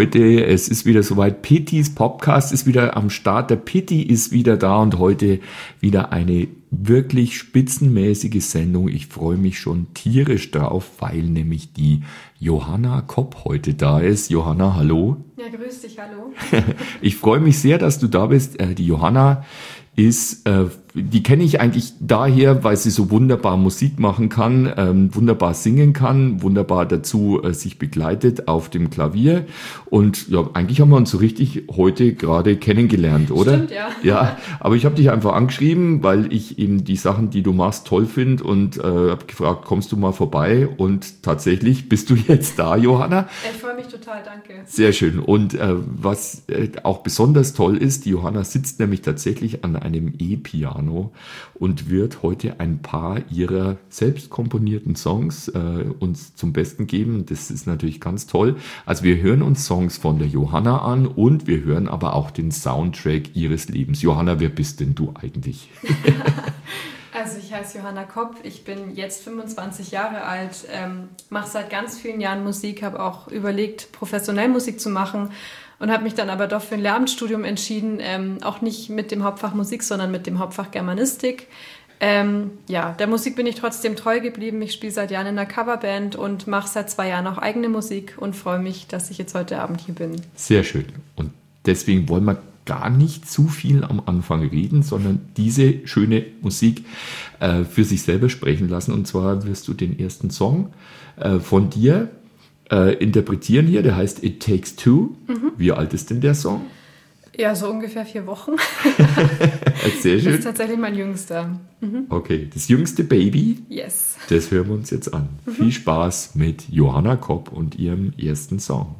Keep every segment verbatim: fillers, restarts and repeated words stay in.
heute. Es ist wieder soweit. Pittys Podcast ist wieder am Start. Der Pitti ist wieder da und heute wieder eine wirklich spitzenmäßige Sendung. Ich freue mich schon tierisch drauf, weil nämlich die Johanna Kopp heute da ist. Johanna, hallo. Ja, grüß dich, hallo. Ich freue mich sehr, dass du da bist. Die Johanna ist, äh, die kenne ich eigentlich daher, weil sie so wunderbar Musik machen kann, ähm, wunderbar singen kann, wunderbar dazu äh, sich begleitet auf dem Klavier. Und ja, eigentlich haben wir uns so richtig heute gerade kennengelernt, oder? Stimmt, ja. Ja, aber ich habe dich einfach angeschrieben, weil ich eben die Sachen, die du machst, toll finde und äh, habe gefragt, kommst du mal vorbei? Und tatsächlich bist du jetzt da, Johanna. Ich freue mich total, danke. Sehr schön. Und äh, was äh, auch besonders toll ist, die Johanna sitzt nämlich tatsächlich an einem E-Piano und wird heute ein paar ihrer selbst komponierten Songs äh, uns zum Besten geben. Das ist natürlich ganz toll. Also wir hören uns Songs von der Johanna an und wir hören aber auch den Soundtrack ihres Lebens. Johanna, wer bist denn du eigentlich? Also ich heiße Johanna Kopp, ich bin jetzt fünfundzwanzig Jahre alt, ähm, mache seit ganz vielen Jahren Musik, habe auch überlegt, professionell Musik zu machen und habe mich dann aber doch für ein Lehramtsstudium entschieden, ähm, auch nicht mit dem Hauptfach Musik, sondern mit dem Hauptfach Germanistik. Ähm, ja, der Musik bin ich trotzdem treu geblieben. Ich spiele seit Jahren in einer Coverband und mache seit zwei Jahren auch eigene Musik und freue mich, dass ich jetzt heute Abend hier bin. Sehr schön. Und deswegen wollen wir gar nicht zu viel am Anfang reden, sondern diese schöne Musik äh, für sich selber sprechen lassen. Und zwar wirst du den ersten Song äh, von dir äh, interpretieren hier. Der heißt It Takes Two. Mhm. Wie alt ist denn der Song? Ja, so ungefähr vier Wochen. Sehr schön. Das ist tatsächlich mein jüngster. Mhm. Okay, das jüngste Baby. Yes. Das hören wir uns jetzt an. Mhm. Viel Spaß mit Johanna Kopp und ihrem ersten Song.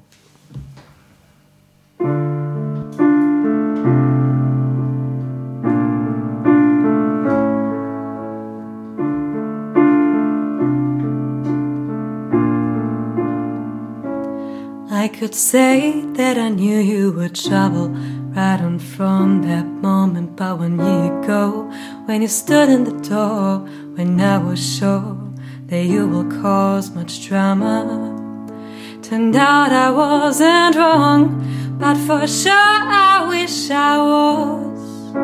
I could say that I knew you were trouble right on from that moment, but one year ago, when you stood in the door, when I was sure that you will cause much drama, turned out I wasn't wrong, but for sure I wish I was.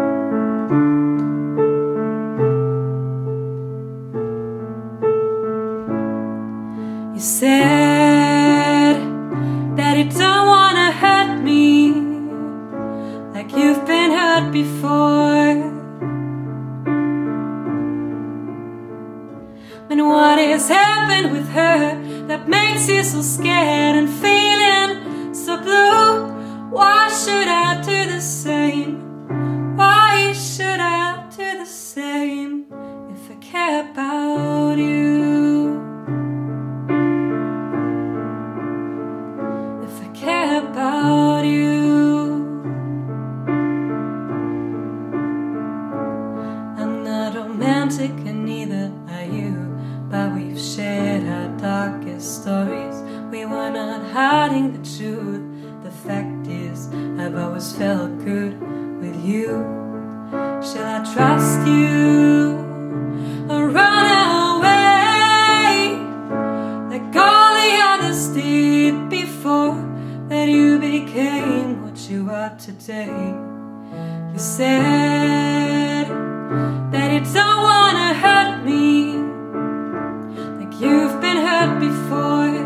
You said that you don't wanna hurt me like you've been hurt before. And what has happened with her that makes you so scared and feeling so blue? Why should I do the same? Why should I do the same if I care about you? Care about you. I'm not romantic and neither are you, but we've shared our darkest stories. We were not hiding the truth. The fact is, I've always felt good with you. Shall I trust you or run away like all the others did before? That you became what you are today. You said that you don't wanna hurt me like you've been hurt before.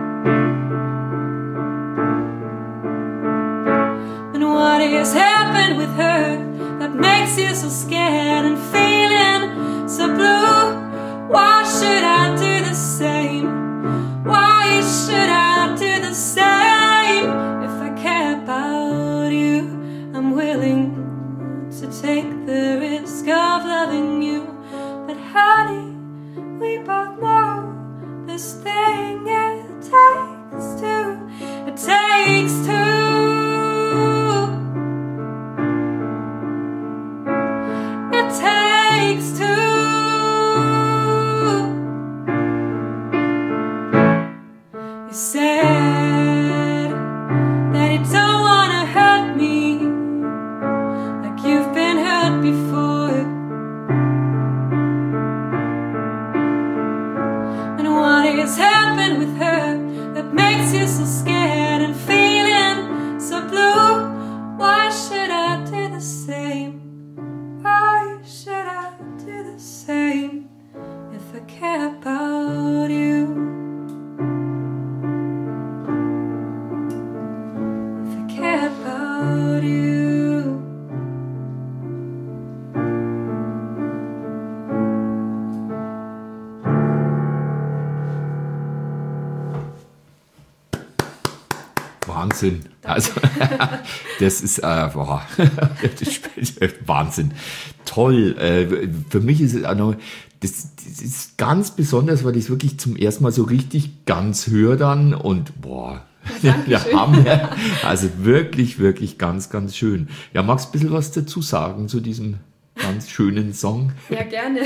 And what has happened with her that makes you so scared and feeling so blue? Why should I do the same? Why should I do the same? About you, I'm willing to take the risk of loving you, but honey, we both know this thing it takes two, it takes two, it takes two. You said that it don't wanna hurt me like you've been hurt before. And what has happened with her that makes you so scared and feeling Wahnsinn. Also, das ist, äh, boah, das ist Wahnsinn. Toll. Äh, für mich ist es auch noch, das, das ist ganz besonders, weil ich es wirklich zum ersten Mal so richtig ganz höre dann und boah, der Hammer. Also wirklich, wirklich ganz, ganz schön. Ja, magst du ein bisschen was dazu sagen zu diesem ganz schönen Song? Ja, gerne.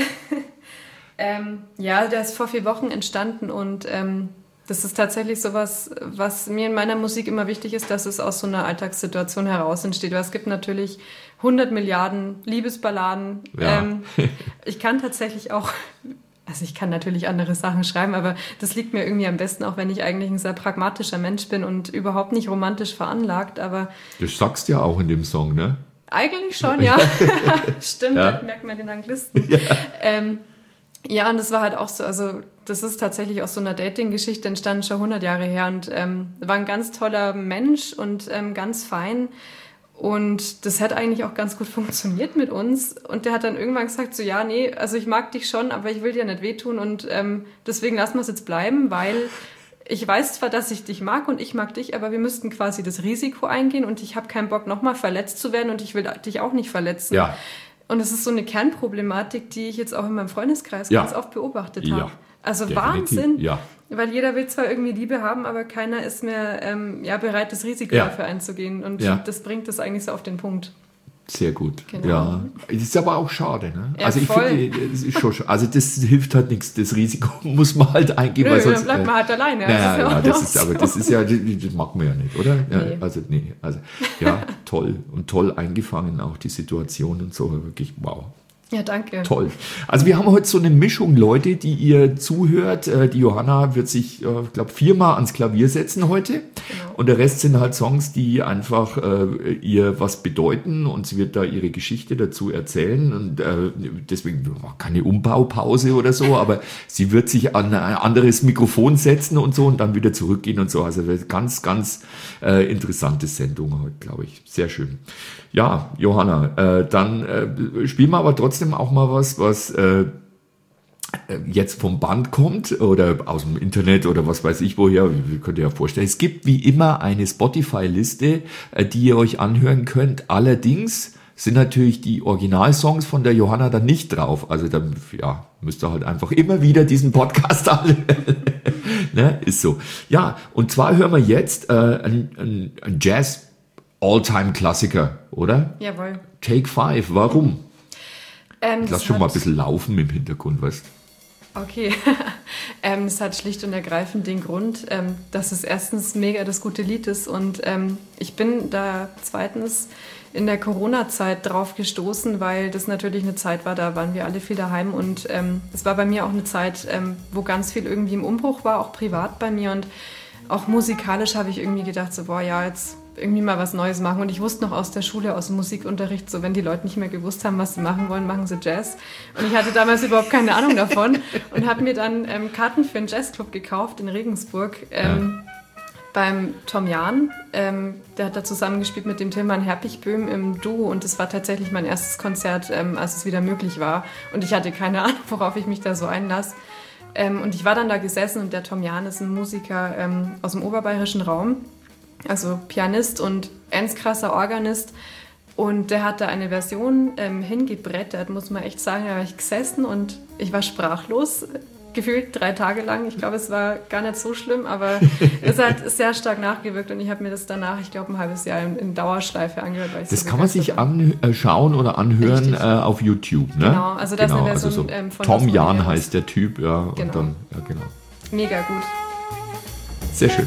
ähm, ja, der ist vor vier Wochen entstanden und ähm, das ist tatsächlich sowas, was mir in meiner Musik immer wichtig ist, dass es aus so einer Alltagssituation heraus entsteht. Weil es gibt natürlich hundert Milliarden Liebesballaden. Ja. Ähm, ich kann tatsächlich auch, also ich kann natürlich andere Sachen schreiben, aber das liegt mir irgendwie am besten, auch wenn ich eigentlich ein sehr pragmatischer Mensch bin und überhaupt nicht romantisch veranlagt. Aber das sagst du ja auch in dem Song, ne? Eigentlich schon, ja. Stimmt, ja. Da merkt man den Anglisten. Ja. Ähm, ja, und das war halt auch so, also das ist tatsächlich aus so einer Dating-Geschichte entstanden, schon hundert Jahre her und ähm, war ein ganz toller Mensch und ähm, ganz fein und das hat eigentlich auch ganz gut funktioniert mit uns und der hat dann irgendwann gesagt so, ja, nee, also ich mag dich schon, aber ich will dir nicht wehtun und ähm, deswegen lassen wir es jetzt bleiben, weil ich weiß zwar, dass ich dich mag und ich mag dich, aber wir müssten quasi das Risiko eingehen und ich habe keinen Bock, nochmal verletzt zu werden und ich will dich auch nicht verletzen. Ja. Und es ist so eine Kernproblematik, die ich jetzt auch in meinem Freundeskreis ja. ganz oft beobachtet ja. habe. Also Definitiv. Wahnsinn, ja. weil jeder will zwar irgendwie Liebe haben, aber keiner ist mehr ähm, ja, bereit, das Risiko ja. dafür einzugehen. Und ja. das bringt das eigentlich so auf den Punkt. Sehr gut. Genau. Ja. Das ist aber auch schade, ne? Ja, also ich voll. finde, das ist schon, also das hilft halt nichts. Das Risiko muss man halt eingehen, Nö, weil sonst dann bleibt man halt alleine. Naja, das ist ja, ja, das ist, aber das ist ja, das mag man ja nicht, oder? Ja, Nee. Also nee, also ja, toll und toll eingefangen auch die Situation und so, wirklich wow. Ja, danke. Toll. Also wir haben heute so eine Mischung Leute, die ihr zuhört. Äh, Die Johanna wird sich, äh, ich glaube, viermal ans Klavier setzen heute. Genau. Und der Rest sind halt Songs, die einfach äh, ihr was bedeuten und sie wird da ihre Geschichte dazu erzählen. Und äh, deswegen keine Umbaupause oder so, aber sie wird sich an ein anderes Mikrofon setzen und so und dann wieder zurückgehen und so. Also ganz, ganz äh, interessante Sendung heute, glaube ich. Sehr schön. Ja, Johanna, äh, dann äh, spielen wir aber trotzdem auch mal was, was äh, jetzt vom Band kommt oder aus dem Internet oder was weiß ich woher. Ihr könnt ihr ja vorstellen, es gibt wie immer eine Spotify-Liste, äh, die ihr euch anhören könnt. Allerdings sind natürlich die Originalsongs von der Johanna dann nicht drauf. Also dann ja, müsst ihr halt einfach immer wieder diesen Podcast anhören. Ne? Ist so. Ja, und zwar hören wir jetzt äh, ein, ein, ein Jazz All-Time-Klassiker, oder? Jawohl. Take Five, warum? Ähm, Lass das schon mal ein hat- bisschen laufen im Hintergrund, weißt Okay, ähm, es hat schlicht und ergreifend den Grund, ähm, dass es erstens mega das gute Lied ist und ähm, ich bin da zweitens in der Corona-Zeit drauf gestoßen, weil das natürlich eine Zeit war, da waren wir alle viel daheim und ähm, es war bei mir auch eine Zeit, ähm, wo ganz viel irgendwie im Umbruch war, auch privat bei mir und auch musikalisch habe ich irgendwie gedacht, so boah, ja, jetzt irgendwie mal was Neues machen. Und ich wusste noch aus der Schule, aus dem Musikunterricht, so wenn die Leute nicht mehr gewusst haben, was sie machen wollen, machen sie Jazz. Und ich hatte damals überhaupt keine Ahnung davon und habe mir dann ähm, Karten für einen Jazzclub gekauft in Regensburg ähm, ja. beim Tom Jahn. Ähm, der hat da zusammengespielt mit dem Tilman Herpichböhm im Duo und das war tatsächlich mein erstes Konzert, ähm, als es wieder möglich war. Und ich hatte keine Ahnung, worauf ich mich da so einlasse. Ähm, und ich war dann da gesessen und der Tom Jahn ist ein Musiker ähm, aus dem oberbayerischen Raum. Also Pianist und ganz krasser Organist. Und der hat da eine Version ähm, hingebrettert, muss man echt sagen. Da war ich gesessen und ich war sprachlos, gefühlt drei Tage lang. Ich glaube, es war gar nicht so schlimm, aber es hat sehr stark nachgewirkt. Und ich habe mir das danach, ich glaube, ein halbes Jahr in, in Dauerschleife angehört. Weil ich Das so kann man sich begeistert war. anschauen oder anhören äh, Richtig. auf YouTube. Ne? Genau, also das ist eine also Version so ähm, von Tom was Jahn Modernes. heißt der Typ. Ja, und Genau. dann, ja, genau. Mega gut. Sehr schön.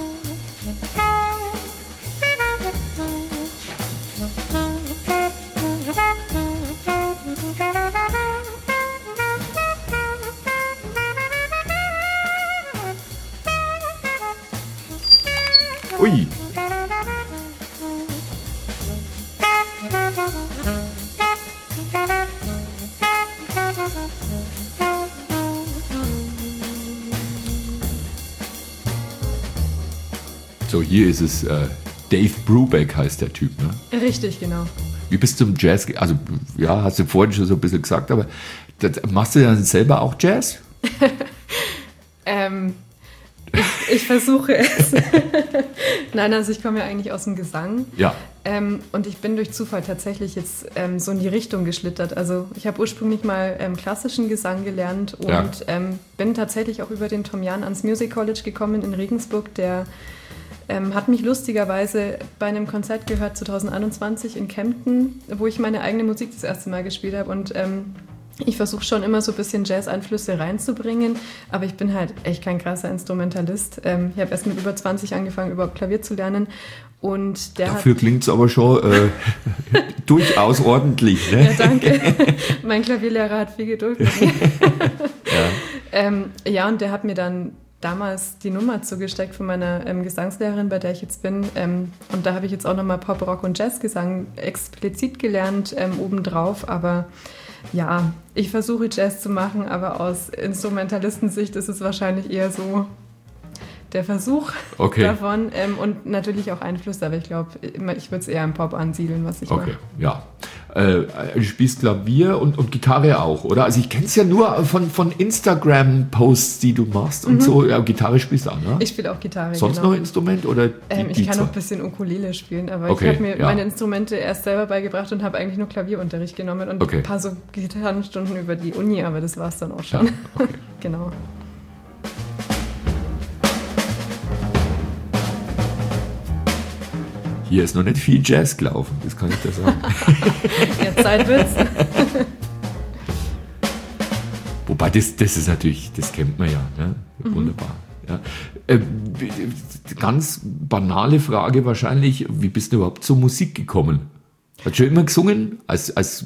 Ui. So, hier ist es, äh, Dave Brubeck heißt der Typ, ne? Richtig, genau. Wie bist du zum Jazz, ge- also, ja, hast du vorhin schon so ein bisschen gesagt, aber das, machst du dann selber auch Jazz? Ähm, ich, Ich versuche es. Nein, also ich komme ja eigentlich aus dem Gesang. Ja. Ähm, und ich bin durch Zufall tatsächlich jetzt ähm, so in die Richtung geschlittert. Also ich habe ursprünglich mal ähm, klassischen Gesang gelernt und Ja. ähm, bin tatsächlich auch über den Tom Jahn ans Music College gekommen in Regensburg. Der ähm, hat mich lustigerweise bei einem Konzert gehört zwanzig einundzwanzig in Kempten, wo ich meine eigene Musik das erste Mal gespielt habe. Und ähm, ich versuche schon immer so ein bisschen Jazz-Einflüsse reinzubringen, aber ich bin halt echt kein krasser Instrumentalist. Ähm, ich habe erst mit über zwanzig angefangen, überhaupt Klavier zu lernen. Und der Dafür klingt es aber schon äh, durchaus ordentlich. Ne? Ja, danke. Mein Klavierlehrer hat viel Geduld mit mir. Ja. ähm, ja, und der hat mir dann damals die Nummer zugesteckt von meiner ähm, Gesangslehrerin, bei der ich jetzt bin. Ähm, und da habe ich jetzt auch nochmal Pop, Rock und Jazzgesang explizit gelernt, ähm, obendrauf. Aber ja, ich versuche Jazz zu machen, aber aus Instrumentalistensicht ist es wahrscheinlich eher so der Versuch Okay. davon. Ähm, und natürlich auch Einflüsse, aber ich glaube, ich würde es eher im Pop ansiedeln, was ich Okay, mache. ja. Äh, du spielst Klavier und, und Gitarre auch, oder? Also ich kenne es ja nur von, von Instagram-Posts, die du machst und so. Ja, Gitarre spielst du auch, ne? Ich spiele auch Gitarre, Sonst genau. noch ein Instrument? Oder die, Ähm, die ich kann zwei? noch ein bisschen Ukulele spielen, aber Okay, ich habe mir ja. meine Instrumente erst selber beigebracht und habe eigentlich nur Klavierunterricht genommen und Okay. ein paar so Gitarrenstunden über die Uni, aber das war es dann auch schon. Ja, okay. Genau. Hier ist noch nicht viel Jazz gelaufen, das kann ich dir sagen. Ja, Zeit wird's. Wobei, das, das ist natürlich, das kennt man ja, ne? Wunderbar. Ja. Äh, ganz banale Frage wahrscheinlich, wie bist du überhaupt zur Musik gekommen? Hast du schon immer gesungen? Als, als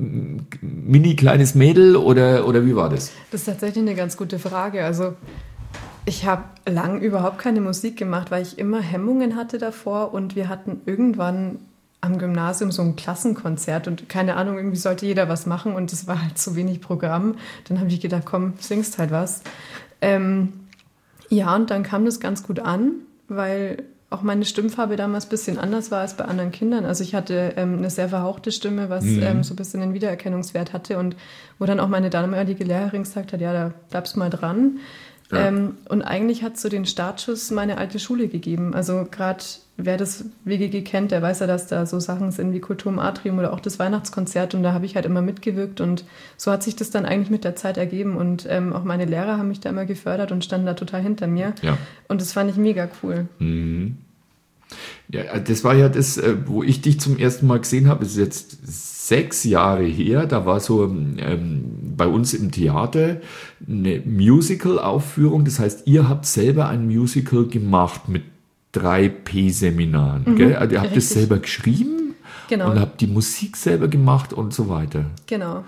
mini kleines Mädel oder, oder wie war das? Das ist tatsächlich eine ganz gute Frage. Also ich habe lang überhaupt keine Musik gemacht, weil ich immer Hemmungen hatte davor und wir hatten irgendwann am Gymnasium so ein Klassenkonzert und keine Ahnung, irgendwie sollte jeder was machen und es war halt zu wenig Programm. Dann habe ich gedacht, komm, singst halt was. Ähm, ja, und dann kam das ganz gut an, weil auch meine Stimmfarbe damals ein bisschen anders war als bei anderen Kindern. Also ich hatte ähm, eine sehr verhauchte Stimme, was Mhm. ähm, so ein bisschen den Wiedererkennungswert hatte und wo dann auch meine damalige Lehrerin gesagt hat, ja, da bleibst mal dran. Ja. Ähm, und eigentlich hat so den Startschuss meine alte Schule gegeben. Also gerade wer das W G G kennt, der weiß ja, dass da so Sachen sind wie Kultur im Atrium oder auch das Weihnachtskonzert und da habe ich halt immer mitgewirkt und so hat sich das dann eigentlich mit der Zeit ergeben und ähm, auch meine Lehrer haben mich da immer gefördert und standen da total hinter mir Ja. und das fand ich mega cool. Mhm. Ja, das war ja das, äh, wo ich dich zum ersten Mal gesehen habe, ist jetzt sechs Jahre her. Da war so ähm, bei uns im Theater eine Musical-Aufführung. Das heißt, ihr habt selber ein Musical gemacht mit drei P-Seminaren. Mhm, gell? Also ihr habt richtig. das selber geschrieben Genau. und habt die Musik selber gemacht und so weiter. Genau.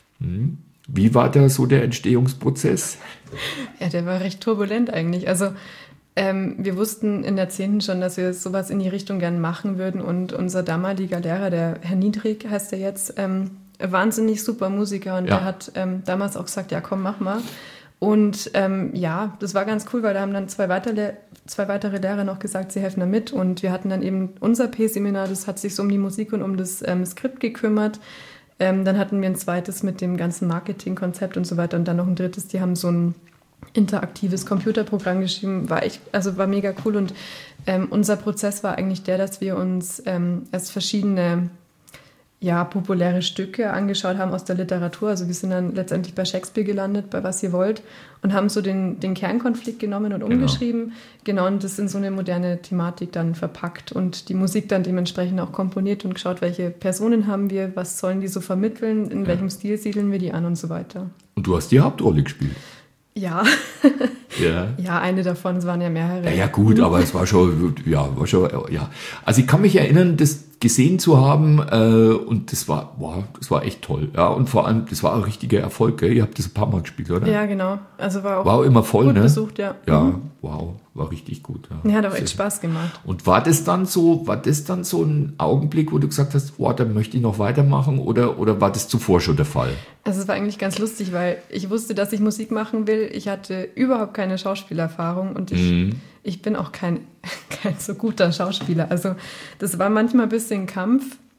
Wie war da so der Entstehungsprozess? Ja, der war recht turbulent eigentlich. Also ähm, wir wussten in der zehnten schon, dass wir sowas in die Richtung gern machen würden und unser damaliger Lehrer, der Herr Niedrig heißt er jetzt, ähm, wahnsinnig super Musiker und Ja. der hat ähm, damals auch gesagt, ja komm, mach mal. Und ähm, ja, das war ganz cool, weil da haben dann zwei weitere, zwei weitere Lehrer noch gesagt, sie helfen da mit und wir hatten dann eben unser P-Seminar, das hat sich so um die Musik und um das ähm, Skript gekümmert. Ähm, dann hatten wir ein zweites mit dem ganzen Marketingkonzept und so weiter und dann noch ein drittes, die haben so ein interaktives Computerprogramm geschrieben, war echt, also war mega cool und ähm, unser Prozess war eigentlich der, dass wir uns ähm, erst verschiedene ja, populäre Stücke angeschaut haben aus der Literatur, also wir sind dann letztendlich bei Shakespeare gelandet, bei Was ihr wollt und haben so den, den Kernkonflikt genommen und umgeschrieben, genau, und das in so eine moderne Thematik dann verpackt und die Musik dann dementsprechend auch komponiert und geschaut, welche Personen haben wir, was sollen die so vermitteln, in Ja. welchem Stil siedeln wir die an und so weiter. Und du hast die Hauptrolle gespielt. Ja, Ja. ja, eine davon, es waren ja mehrere. Ja, ja, gut, aber es war schon, ja, war schon, ja. Also ich kann mich erinnern, das gesehen zu haben äh, und das war, wow, das war echt toll. Ja, und vor allem, das war ein richtiger Erfolg, gell? Ihr habt das ein paar Mal gespielt, oder? Ja, genau. Also war auch, War auch immer voll, gut ne? besucht, ja. Ja, Mhm. wow, war richtig gut. Ja, Ja, hat auch echt Sehr- Spaß gemacht. Und war das dann so, war das dann so ein Augenblick, wo du gesagt hast, oh, da möchte ich noch weitermachen oder, oder war das zuvor schon der Fall? Also es war eigentlich ganz lustig, weil ich wusste, dass ich Musik machen will. Ich hatte überhaupt keine Schauspielerfahrung und ich, Mhm. ich bin auch kein, kein so guter Schauspieler. Also das war manchmal ein bisschen Kampf.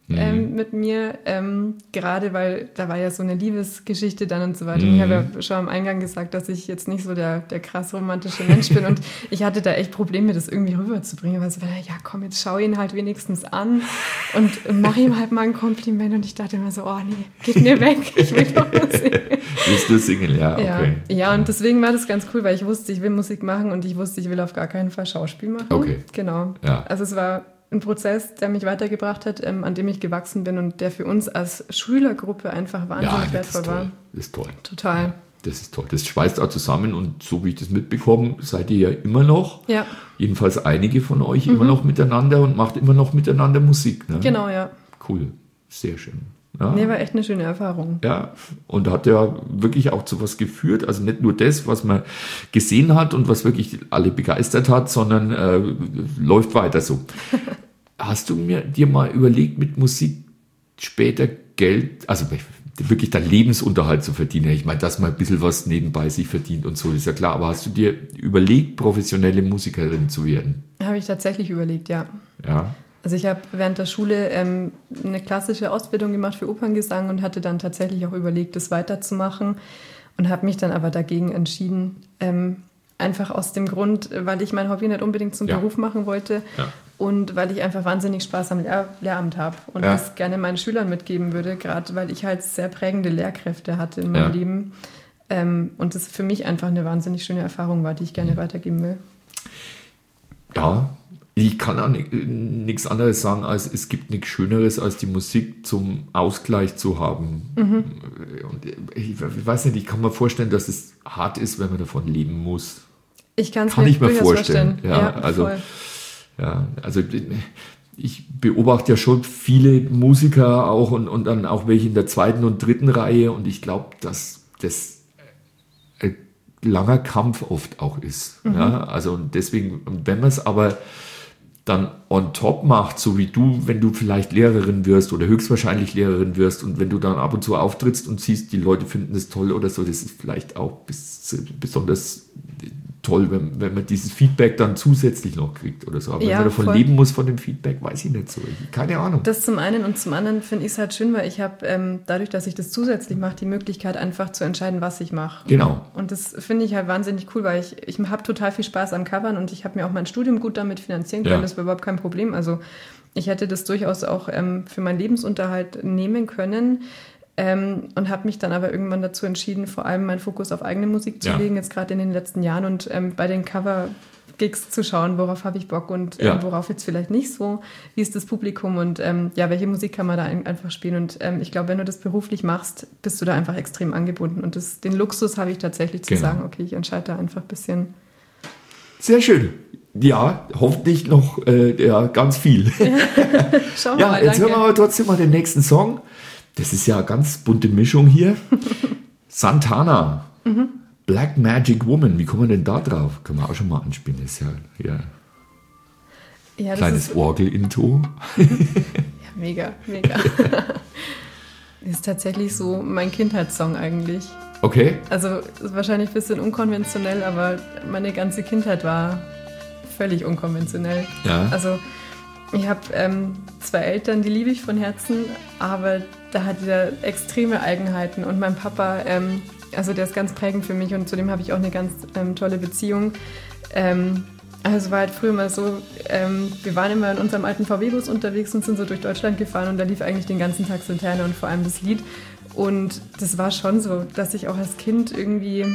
mhm. ähm, mit mir, ähm, gerade weil da war ja so eine Liebesgeschichte dann und so weiter. Mhm. Und ich habe ja schon am Eingang gesagt, dass ich jetzt nicht so der, der krass romantische Mensch bin und ich hatte da echt Probleme, das irgendwie rüberzubringen. Weil so, ja komm, jetzt schau ihn halt wenigstens an und mach ihm halt mal ein Kompliment und ich dachte immer so, oh nee, geht mir weg, ich will doch nur singen. Willst du singen? Ja, okay. Ja, ja, und deswegen war das ganz cool, weil ich wusste, ich will Musik machen und ich wusste, ich will auf gar keinen Fall Schauspiel machen. Okay. Genau. Ja. Also es war ein Prozess, der mich weitergebracht hat, ähm, an dem ich gewachsen bin und der für uns als Schülergruppe einfach wahnsinnig ja, wertvoll das ist war. toll. Das ist toll. Total. Ja, das ist toll. Das schweißt auch zusammen und so wie ich das mitbekomme, seid ihr ja immer noch, ja. jedenfalls einige von euch, Mhm. immer noch miteinander und macht immer noch miteinander Musik. Ne? Genau, ja. Cool. Sehr schön. Ja. Nee, war echt eine schöne Erfahrung. Ja, und hat ja wirklich auch zu was geführt. Also nicht nur das, was man gesehen hat und was wirklich alle begeistert hat, sondern äh, läuft weiter so. Hast du mir dir mal überlegt, mit Musik später Geld, also wirklich deinen Lebensunterhalt zu verdienen? Ich meine, dass man ein bisschen was nebenbei sich verdient und so, ist ja klar. Aber hast du dir überlegt, professionelle Musikerin zu werden? Habe ich tatsächlich überlegt, ja. Ja. Also ich habe während der Schule ähm, eine klassische Ausbildung gemacht für Operngesang und hatte dann tatsächlich auch überlegt, das weiterzumachen und habe mich dann aber dagegen entschieden, ähm, einfach aus dem Grund, weil ich mein Hobby nicht unbedingt zum ja. Beruf machen wollte ja. und weil ich einfach wahnsinnig Spaß am Lehr- Lehramt habe und ja. das gerne meinen Schülern mitgeben würde, gerade weil ich halt sehr prägende Lehrkräfte hatte in meinem ja. Leben ähm, und das für mich einfach eine wahnsinnig schöne Erfahrung war, die ich gerne mhm. weitergeben will. Ja, ich kann auch nichts anderes sagen, als es gibt nichts Schöneres, als die Musik zum Ausgleich zu haben. Mhm. Und ich weiß nicht, ich kann mir vorstellen, dass es hart ist, wenn man davon leben muss. Ich kann's kann mir ich mir vorstellen. vorstellen. Ja, Ja, also, voll. ja, also ich beobachte ja schon viele Musiker auch und, und dann auch welche in der zweiten und dritten Reihe und ich glaube, dass das ein langer Kampf oft auch ist. Mhm. Ja, also und deswegen, wenn man es aber dann on top macht, so wie du, wenn du vielleicht Lehrerin wirst oder höchstwahrscheinlich Lehrerin wirst und wenn du dann ab und zu auftrittst und siehst, die Leute finden es toll oder so, das ist vielleicht auch bis, besonders toll, wenn, wenn man dieses Feedback dann zusätzlich noch kriegt oder so. Aber ja, wenn man davon voll. leben muss, von dem Feedback, weiß ich nicht so. Keine Ahnung. Das zum einen und zum anderen finde ich es halt schön, weil ich habe ähm, dadurch, dass ich das zusätzlich mache, die Möglichkeit einfach zu entscheiden, was ich mache. Genau. Und das finde ich halt wahnsinnig cool, weil ich, ich habe total viel Spaß am Covern und ich habe mir auch mein Studium gut damit finanzieren können. Ja. Das war überhaupt kein Problem. Also ich hätte das durchaus auch ähm, für meinen Lebensunterhalt nehmen können. Ähm, und habe mich dann aber irgendwann dazu entschieden, vor allem meinen Fokus auf eigene Musik zu ja. legen, jetzt gerade in den letzten Jahren und ähm, bei den Cover-Gigs zu schauen, worauf habe ich Bock und ähm, ja. worauf jetzt vielleicht nicht so, wie ist das Publikum und ähm, ja, welche Musik kann man da ein, einfach spielen und ähm, ich glaube, wenn du das beruflich machst, bist du da einfach extrem angebunden und das, den Luxus habe ich tatsächlich zu genau. sagen, okay, ich entscheide da einfach ein bisschen. Sehr schön. Ja, hoffentlich noch äh, ja, ganz viel. Schauen wir ja, mal, jetzt danke. hören wir aber trotzdem mal den nächsten Song. Das ist ja eine ganz bunte Mischung hier. Santana, mhm. Black Magic Woman. Wie kommen wir denn da drauf? Können wir auch schon mal anspielen. Das ist ja, ja, ja das kleines ist, Orgel-Intro. Ja, mega, mega. Ist tatsächlich so mein Kindheitssong eigentlich. Okay. Also ist wahrscheinlich ein bisschen unkonventionell, aber meine ganze Kindheit war völlig unkonventionell. Ja. Also ich habe ähm, zwei Eltern, die liebe ich von Herzen, aber da hat jeder extreme Eigenheiten und mein Papa, ähm, also der ist ganz prägend für mich und zu dem habe ich auch eine ganz ähm, tolle Beziehung. Ähm, also es war halt früher mal so, ähm, wir waren immer in unserem alten V W-Bus unterwegs und sind so durch Deutschland gefahren und da lief eigentlich den ganzen Tag Santana und vor allem das Lied und das war schon so, dass ich auch als Kind irgendwie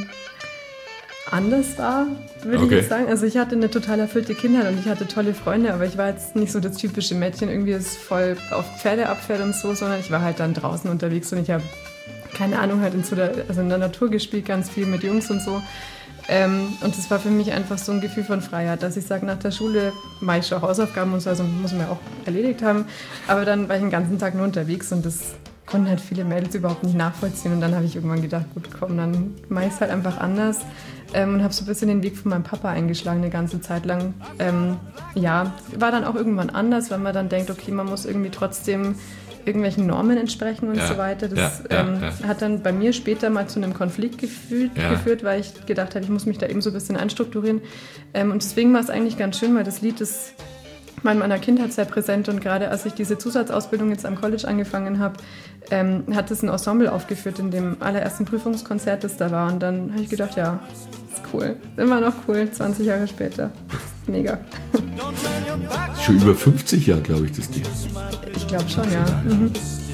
anders war, würde okay. ich jetzt sagen. Also ich hatte eine total erfüllte Kindheit und ich hatte tolle Freunde, aber ich war jetzt nicht so das typische Mädchen, irgendwie das voll auf Pferde abfährt und so, sondern ich war halt dann draußen unterwegs und ich habe, keine Ahnung, halt in, so der, also in der Natur gespielt, ganz viel mit Jungs und so. Ähm, und das war für mich einfach so ein Gefühl von Freiheit, dass ich sage, nach der Schule mache ich schon Hausaufgaben und so, also muss man ja auch erledigt haben, aber dann war ich den ganzen Tag nur unterwegs und das konnten halt viele Mädels überhaupt nicht nachvollziehen und dann habe ich irgendwann gedacht, gut, komm, dann mache ich es halt einfach anders. Ähm, und habe so ein bisschen den Weg von meinem Papa eingeschlagen, eine ganze Zeit lang. Ähm, ja, war dann auch irgendwann anders, wenn man dann denkt, okay, man muss irgendwie trotzdem irgendwelchen Normen entsprechen und ja, so weiter. Das ja, ja, ähm, ja. hat dann bei mir später mal zu einem Konflikt gefühlt, ja. geführt, weil ich gedacht habe, ich muss mich da eben so ein bisschen einstrukturieren. Ähm, und deswegen war es eigentlich ganz schön, weil das Lied ist war in meiner Kindheit sehr präsent und gerade als ich diese Zusatzausbildung jetzt am College angefangen habe, ähm, hat es ein Ensemble aufgeführt in dem allerersten Prüfungskonzert, das da war. Und dann habe ich gedacht, ja, ist cool. Immer noch cool, zwanzig Jahre später. Mega. Schon über fünfzig Jahre, glaube ich, das Ding. Ich glaube schon, ja. Mhm.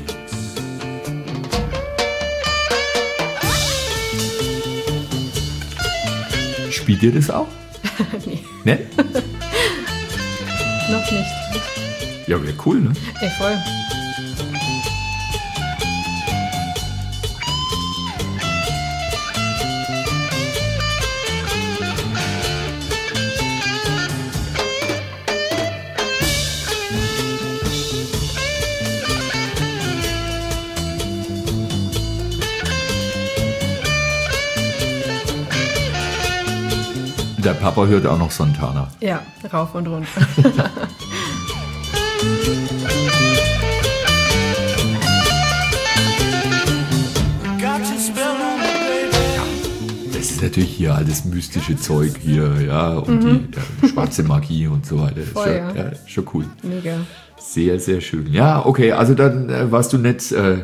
Spielt ihr das auch? Nee. Ne? Noch nicht. Ja, wäre cool, ne? Ey, voll. Der Papa hört auch noch Santana. Ja, rauf und runter. Das ist natürlich hier alles mystische Zeug hier, ja, und mhm. die ja, schwarze Magie und so weiter. Voll, schon, ja. ja, schon cool. Mega. Sehr, sehr schön. Ja, okay, also dann äh, warst du nicht äh,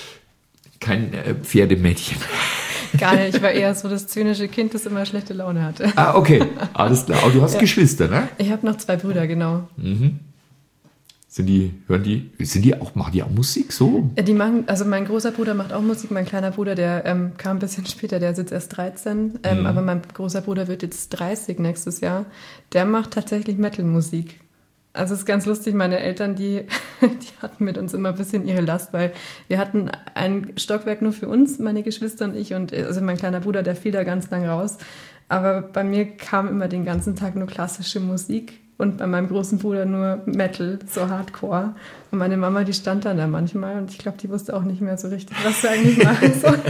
kein äh, Pferdemädchen. Gar nicht, ich war eher so das zynische Kind, das immer schlechte Laune hatte. Ah, okay, alles klar. Aber du hast ja. Geschwister, ne? Ich habe noch zwei Brüder, genau. Mhm. Sind die, hören die, sind die auch, machen die auch Musik so? Die machen, also mein großer Bruder macht auch Musik, mein kleiner Bruder, der ähm, kam ein bisschen später, der ist jetzt erst dreizehn, ähm, mhm. aber mein großer Bruder wird jetzt dreißig nächstes Jahr. Der macht tatsächlich Metal-Musik. Also es ist ganz lustig, meine Eltern, die, die hatten mit uns immer ein bisschen ihre Last, weil wir hatten ein Stockwerk nur für uns, meine Geschwister und ich, und also mein kleiner Bruder, der fiel da ganz lang raus. Aber bei mir kam immer den ganzen Tag nur klassische Musik und bei meinem großen Bruder nur Metal, so Hardcore. Und meine Mama, die stand dann da manchmal und ich glaube, die wusste auch nicht mehr so richtig, was sie eigentlich machen soll.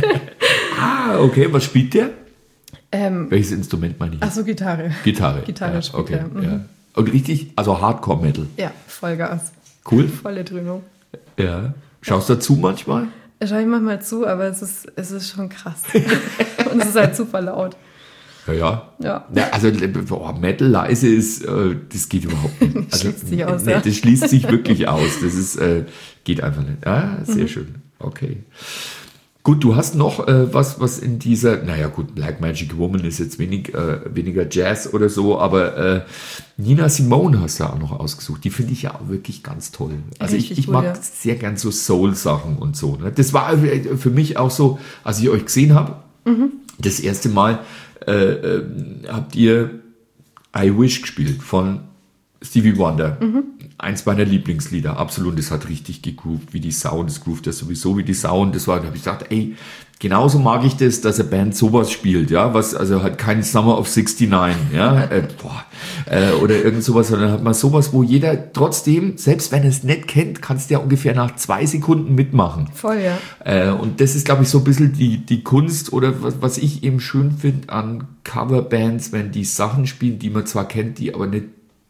Ah, okay, was spielt der? Ähm, Welches Instrument meine ich? Ach so, Gitarre. Gitarre. Gitarre ja, spielt okay, er. Mhm. Ja. Und richtig, also Hardcore-Metal. Ja, Vollgas. Cool. Volle Dröhnung. Ja. Schaust du dazu manchmal? Schaue ich manchmal zu, aber es ist, es ist schon krass. Und es ist halt super laut. Ja, ja. ja. ja also boah, Metal leise ist, äh, das geht überhaupt nicht. Das also, schließt sich aus, nee, ja. Das schließt sich wirklich aus. Das ist, äh, geht einfach nicht. Ah, sehr mhm. schön. Okay. Gut, du hast noch äh, was, was in dieser, naja gut, Black Magic Woman ist jetzt wenig, äh, weniger Jazz oder so, aber äh, Nina Simone hast du auch noch ausgesucht. Die finde ich ja auch wirklich ganz toll. Also Richtig ich, ich gut, mag ja. sehr gern so Soul-Sachen und so. Ne? Das war für mich auch so, als ich euch gesehen habe, mhm. das erste Mal äh, äh, habt ihr I Wish gespielt von Stevie Wonder. Mhm. Eins meiner Lieblingslieder, absolut, das hat richtig gegroovt, wie die Sau, das groovt ja sowieso wie die Sau, und das war, da habe ich gedacht, ey, genauso mag ich das, dass eine Band sowas spielt, ja, was, also halt kein Summer of sixty-nine, ja, äh, boah, äh, oder irgend sowas, sondern hat man sowas, wo jeder trotzdem, selbst wenn er es nicht kennt, kannst du ja ungefähr nach zwei Sekunden mitmachen. Voll, ja. Äh, und das ist, glaube ich, so ein bisschen die, die Kunst, oder was, was ich eben schön finde an Coverbands, wenn die Sachen spielen, die man zwar kennt, die aber nicht,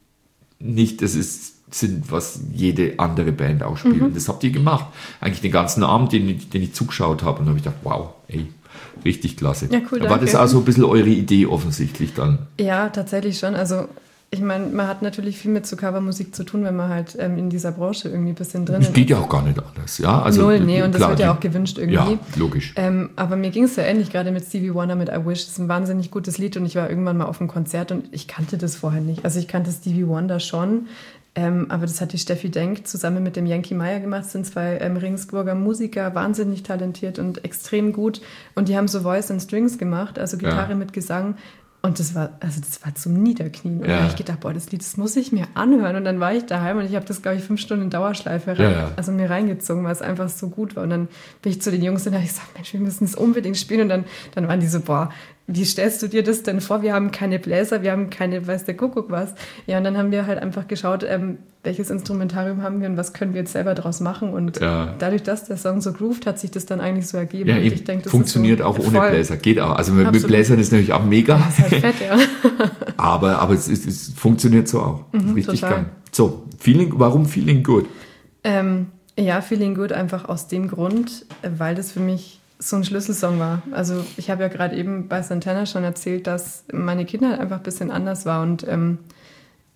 nicht, das ist, sind, was jede andere Band auch spielt. Mhm. Und das habt ihr gemacht. Eigentlich den ganzen Abend, den, ich, den ich zugeschaut habe. Und da habe ich gedacht, wow, ey, richtig klasse. Ja, cool, da war das auch so ein bisschen eure Idee offensichtlich dann? Ja, tatsächlich schon. Also ich meine, man hat natürlich viel mit so Covermusik zu tun, wenn man halt ähm, in dieser Branche irgendwie ein bisschen drin ist. Das geht ja auch gar nicht anders. Ja? Also, Null, nee, und klar, das wird ja auch gewünscht irgendwie. Ja, logisch. Ähm, aber mir ging es ja ähnlich, gerade mit Stevie Wonder, mit I Wish. Das ist ein wahnsinnig gutes Lied und ich war irgendwann mal auf einem Konzert und ich kannte das vorher nicht. Also ich kannte Stevie Wonder schon, ähm, aber das hat die Steffi Denk zusammen mit dem Yankee Meyer gemacht. Das sind zwei ähm, Regensburger Musiker, wahnsinnig talentiert und extrem gut. Und die haben so Voice and Strings gemacht, also Gitarre ja. mit Gesang. Und das war, also das war zum Niederknien. Und ja. da habe ich gedacht, boah, das Lied, das muss ich mir anhören. Und dann war ich daheim und ich habe das, glaube ich, fünf Stunden in Dauerschleife rein, ja, ja. also mir reingezogen, weil es einfach so gut war. Und dann bin ich zu den Jungs und habe gesagt, Mensch, wir müssen das unbedingt spielen. Und dann, dann waren die so, boah, wie stellst du dir das denn vor? Wir haben keine Bläser, wir haben keine, weiß der Kuckuck was. Ja, und dann haben wir halt einfach geschaut, ähm, welches Instrumentarium haben wir und was können wir jetzt selber draus machen. Und ja. dadurch, dass der Song so grooved, hat sich das dann eigentlich so ergeben. Ja, und eben. Ich denk, das funktioniert ist so auch ohne voll. Bläser, geht auch. Also mit, mit Bläsern ist natürlich auch mega. Das ist halt fett, ja. aber aber es, ist, es funktioniert so auch. Mhm, richtig total. geil. So, feeling, warum Feeling Good? Ähm, ja, Feeling Good einfach aus dem Grund, weil das für mich so ein Schlüsselsong war. Also ich habe ja gerade eben bei Santana schon erzählt, dass meine Kindheit einfach ein bisschen anders war und ähm,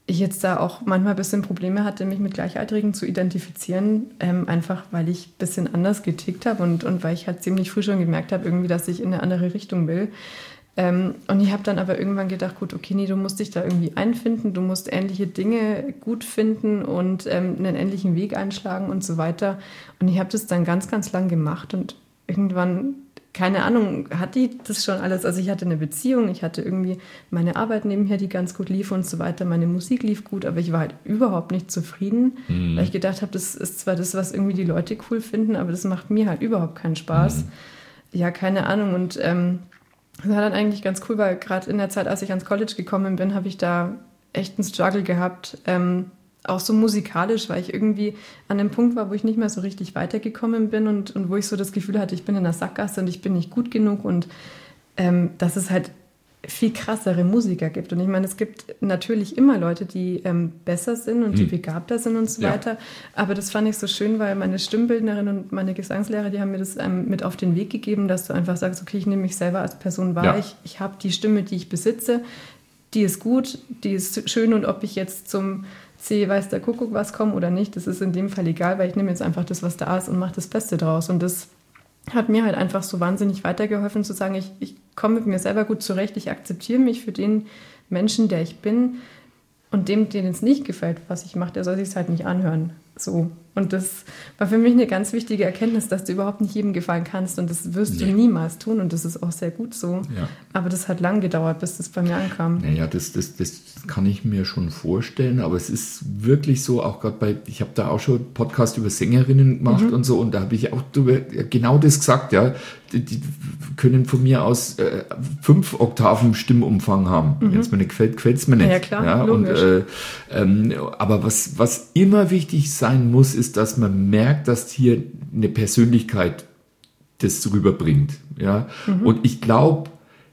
ich jetzt da auch manchmal ein bisschen Probleme hatte, mich mit Gleichaltrigen zu identifizieren, ähm, einfach weil ich ein bisschen anders getickt habe und, und weil ich halt ziemlich früh schon gemerkt habe, irgendwie, dass ich in eine andere Richtung will. Ähm, und ich habe dann aber irgendwann gedacht, gut, okay, nee, du musst dich da irgendwie einfinden, du musst ähnliche Dinge gut finden und ähm, einen ähnlichen Weg einschlagen und so weiter. Und ich habe das dann ganz, ganz lang gemacht und irgendwann, keine Ahnung, hatte ich das schon alles. Also ich hatte eine Beziehung, ich hatte irgendwie meine Arbeit nebenher, die ganz gut lief und so weiter. Meine Musik lief gut, aber ich war halt überhaupt nicht zufrieden, mhm. weil ich gedacht habe, das ist zwar das, was irgendwie die Leute cool finden, aber das macht mir halt überhaupt keinen Spaß. Mhm. Ja, keine Ahnung. Und ähm, das war dann eigentlich ganz cool, weil gerade in der Zeit, als ich ans College gekommen bin, habe ich da echt einen Struggle gehabt, ähm, auch so musikalisch, weil ich irgendwie an dem Punkt war, wo ich nicht mehr so richtig weitergekommen bin und, und wo ich so das Gefühl hatte, ich bin in der Sackgasse und ich bin nicht gut genug und ähm, dass es halt viel krassere Musiker gibt. Und ich meine, es gibt natürlich immer Leute, die ähm, besser sind und hm. die begabter sind und so ja. weiter. Aber das fand ich so schön, weil meine Stimmbildnerin und meine Gesangslehrer, die haben mir das ähm, mit auf den Weg gegeben, dass du einfach sagst, okay, ich nehme mich selber als Person wahr. Ja. Ich, ich habe die Stimme, die ich besitze, die ist gut, die ist schön und ob ich jetzt zum C, weiß der Kuckuck was komme oder nicht, das ist in dem Fall egal, weil ich nehme jetzt einfach das, was da ist und mache das Beste draus. Und das hat mir halt einfach so wahnsinnig weitergeholfen, zu sagen, ich, ich komme mit mir selber gut zurecht, ich akzeptiere mich für den Menschen, der ich bin und dem, denen es nicht gefällt, was ich mache, der soll sich es halt nicht anhören. So. Und das war für mich eine ganz wichtige Erkenntnis, dass du überhaupt nicht jedem gefallen kannst und das wirst nee. du niemals tun und das ist auch sehr gut so. Ja. Aber das hat lang gedauert, bis das bei mir ankam. Naja, das, das, das kann ich mir schon vorstellen, aber es ist wirklich so, auch gerade bei, ich habe da auch schon Podcast über Sängerinnen gemacht mhm. und so und da habe ich auch drüber, genau das gesagt, ja, die, die können von mir aus äh, fünf Oktaven Stimmumfang haben. Mhm. Wenn es mir nicht gefällt, gefällt es mir nicht. Ja, klar, ja, und, äh, ähm, aber was, was immer wichtig sein muss, ist, dass man merkt, dass hier eine Persönlichkeit das rüberbringt. Ja? Mhm. Und ich glaube,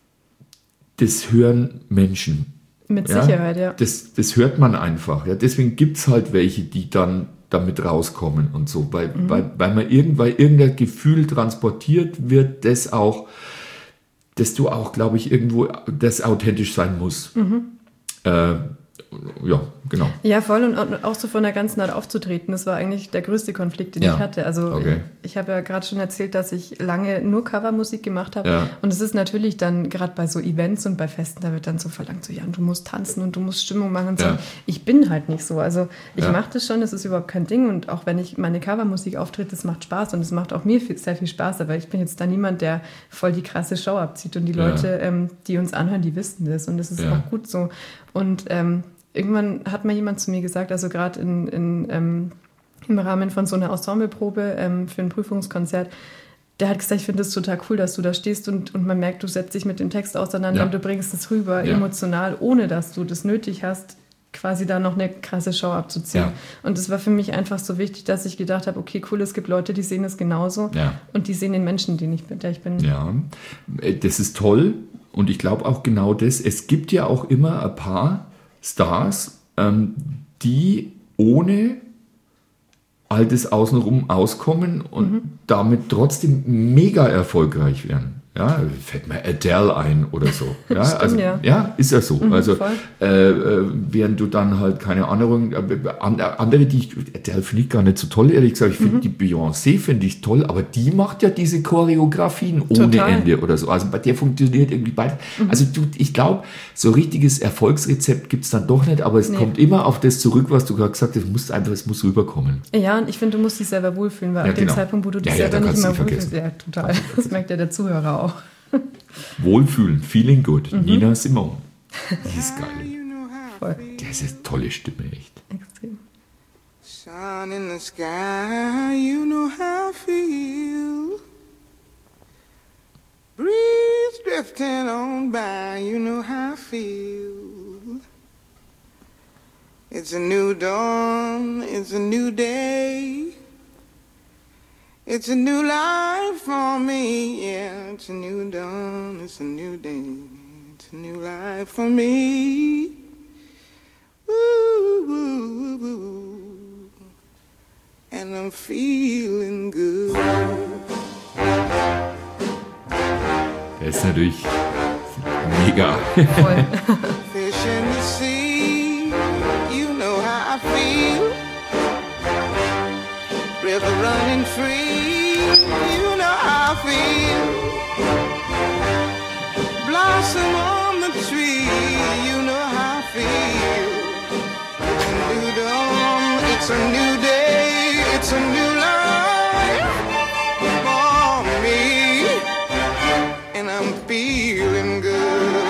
das hören Menschen. Mit ja? Sicherheit, ja. Das, das hört man einfach. Ja? Deswegen gibt es halt welche, die dann damit rauskommen und so, weil, mhm. weil, weil man irgendwann irgendein Gefühl transportiert wird, das auch, dass du auch, glaube ich, irgendwo das authentisch sein muss. Mhm. Äh, Ja, genau. Ja, voll und auch so von der ganzen Art aufzutreten, das war eigentlich der größte Konflikt, den ja. ich hatte. Also okay. ich, ich habe ja gerade schon erzählt, dass ich lange nur Covermusik gemacht habe ja. und es ist natürlich dann gerade bei so Events und bei Festen, da wird dann so verlangt, so ja, und du musst tanzen und du musst Stimmung machen und so. Ja. Ich bin halt nicht so, also ich ja. mache das schon, das ist überhaupt kein Ding und auch wenn ich meine Covermusik auftritt, das macht Spaß und es macht auch mir viel, sehr viel Spaß, aber ich bin jetzt da niemand, der voll die krasse Show abzieht und die Leute, ja. ähm, die uns anhören, die wissen das und das ist ja. auch gut so und ähm, irgendwann hat mal jemand zu mir gesagt, also gerade in, in, ähm, im Rahmen von so einer Ensembleprobe ähm, für ein Prüfungskonzert, der hat gesagt, ich finde es total cool, dass du da stehst und, und man merkt, du setzt dich mit dem Text auseinander ja. und du bringst es rüber, ja. emotional, ohne dass du das nötig hast, quasi da noch eine krasse Show abzuziehen. Ja. Und das war für mich einfach so wichtig, dass ich gedacht habe, okay, cool, es gibt Leute, die sehen es genauso ja. und die sehen den Menschen, den ich, der ich bin. Ja, das ist toll und ich glaube auch genau das, es gibt ja auch immer ein paar Stars, ähm, die ohne all das außenrum auskommen und mhm. damit trotzdem mega erfolgreich werden. Ja, fällt mir Adele ein oder so. Ja, Stimmt, also, ja. ja, ist ja so. Mhm, also, äh, während du dann halt, keine Ahnung, andere, die ich, Adele finde ich gar nicht so toll, ehrlich gesagt. Ich finde mhm. die Beyoncé finde ich toll, aber die macht ja diese Choreografien ohne Total. Ende oder so. Also bei der funktioniert irgendwie beides. Mhm. Also du, ich glaube, so richtiges Erfolgsrezept gibt es dann doch nicht, aber es nee. kommt immer auf das zurück, was du gerade gesagt hast, es muss einfach, es muss rüberkommen. Ja, und ich finde, du musst dich selber wohlfühlen, weil ja, ab dem genau. Zeitpunkt, wo du dich ja, selber ja, nicht mehr wohlfühlst, ja, total. Das merkt ja der Zuhörer auch. Wohlfühlen, feeling good. Mhm. Nina Simone. Die ist geil. Voll. Das ist eine tolle Stimme, echt. Extrem. Sun in the sky, you know how I feel. Breeze drifting on by, you know how I feel. It's a new dawn, it's a new day. It's a new life for me, yeah. It's a new dawn, it's a new day. It's a new life for me. Ooh, ooh, ooh. And I'm feeling good. Der ist natürlich mega. Voll. Fish in the sea, river running free. You know how I feel. Blossom on the tree. You know how I feel. It's a new dawn. It's a new day. It's a new life for me. And I'm feeling good.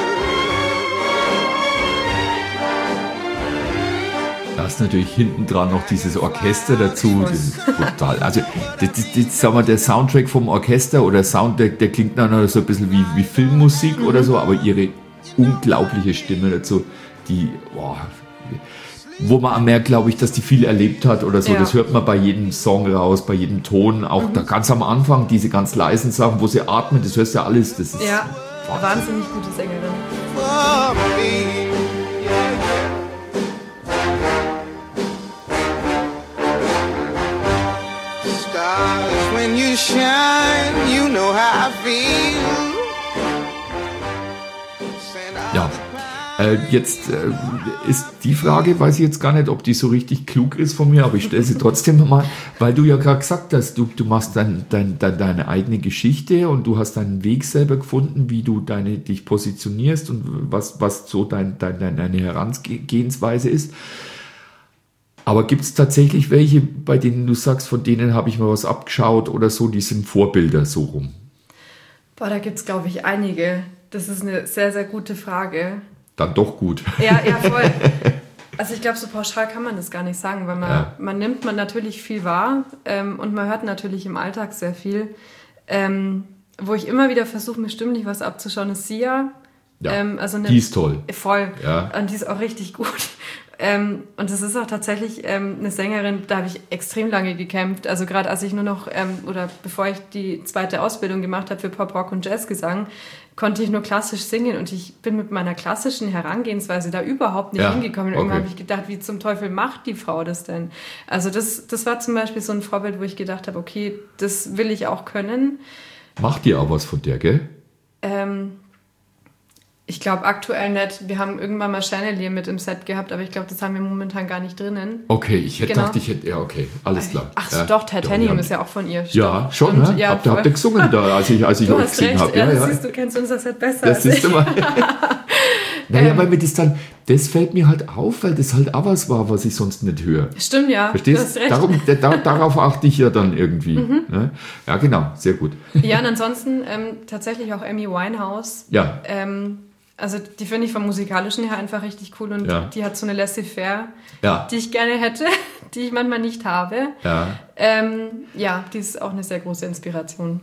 Da ist natürlich hinten dran noch dieses Orchester dazu. Das ist brutal. Also, das, das, das, sagen wir, der Soundtrack vom Orchester oder Sound, der, der klingt dann so ein bisschen wie, wie Filmmusik mhm. oder so, aber ihre unglaubliche Stimme dazu, die, boah, wo man merkt, glaube ich, dass die viel erlebt hat oder so. Ja. Das hört man bei jedem Song raus, bei jedem Ton. Auch mhm. da ganz am Anfang, diese ganz leisen Sachen, wo sie atmen, das hörst du ja alles. Das ist ja, eine wahnsinnig gute Sängerin. When you shine, you know how I feel. Ja, äh, jetzt äh, ist die Frage, weiß ich jetzt gar nicht, ob die so richtig klug ist von mir, aber ich stelle sie trotzdem mal, weil du ja gerade gesagt hast, du, du machst dein, dein, dein, deine eigene Geschichte und du hast deinen Weg selber gefunden, wie du deine, dich positionierst und was, was so dein, dein, deine Herangehensweise ist. Aber gibt es tatsächlich welche, bei denen du sagst, von denen habe ich mal was abgeschaut oder so, die sind Vorbilder so rum? Boah, da gibt es, glaube ich, einige. Das ist eine sehr, sehr gute Frage. Dann doch gut. Ja, ja, voll. Also ich glaube, so pauschal kann man das gar nicht sagen, weil man, ja. man nimmt man natürlich viel wahr ähm, und man hört natürlich im Alltag sehr viel. Ähm, wo ich immer wieder versuche, mir stimmlich was abzuschauen, ist Sia. Ja, ähm, also eine, die ist toll. Voll. Ja. Und die ist auch richtig gut. Ähm, und das ist auch tatsächlich ähm, eine Sängerin, da habe ich extrem lange gekämpft. Also gerade als ich nur noch, ähm, oder bevor ich die zweite Ausbildung gemacht habe für Pop, Rock und Jazzgesang, konnte ich nur klassisch singen. Und ich bin mit meiner klassischen Herangehensweise da überhaupt nicht ja, hingekommen. Und irgendwann okay. habe ich gedacht, wie zum Teufel macht die Frau das denn? Also das, das war zum Beispiel so ein Vorbild, wo ich gedacht habe, okay, das will ich auch können. Macht ihr auch was von der, gell? Ähm... Ich glaube aktuell nicht. Wir haben irgendwann mal Chandelier mit im Set gehabt, aber ich glaube, das haben wir momentan gar nicht drinnen. Okay, ich hätte genau. gedacht, ich hätte, ja okay, alles klar. Ach so, ja. doch, Titanium ja, ist ja auch von ihr. Ja, Stopp. schon, ne? Ja, habt, habt ihr gesungen da, als ich, als ich euch gesehen habe. Ja, ja, das ja. siehst du, kennst unser Set besser das als ist ich. Immer. Naja, ähm. weil mir das dann, das fällt mir halt auf, weil das halt auch was war, was ich sonst nicht höre. Stimmt, ja. Verstehst? Du hast recht. Darum, da, darauf achte ich ja dann irgendwie. Mhm. Ne? Ja, genau, sehr gut. Ja, und ansonsten ähm, tatsächlich auch Amy Winehouse. Ja. Ähm, Also die finde ich vom Musikalischen her einfach richtig cool und ja. die hat so eine Laissez-faire, ja. die ich gerne hätte, die ich manchmal nicht habe. Ja, ähm, ja die ist auch eine sehr große Inspiration.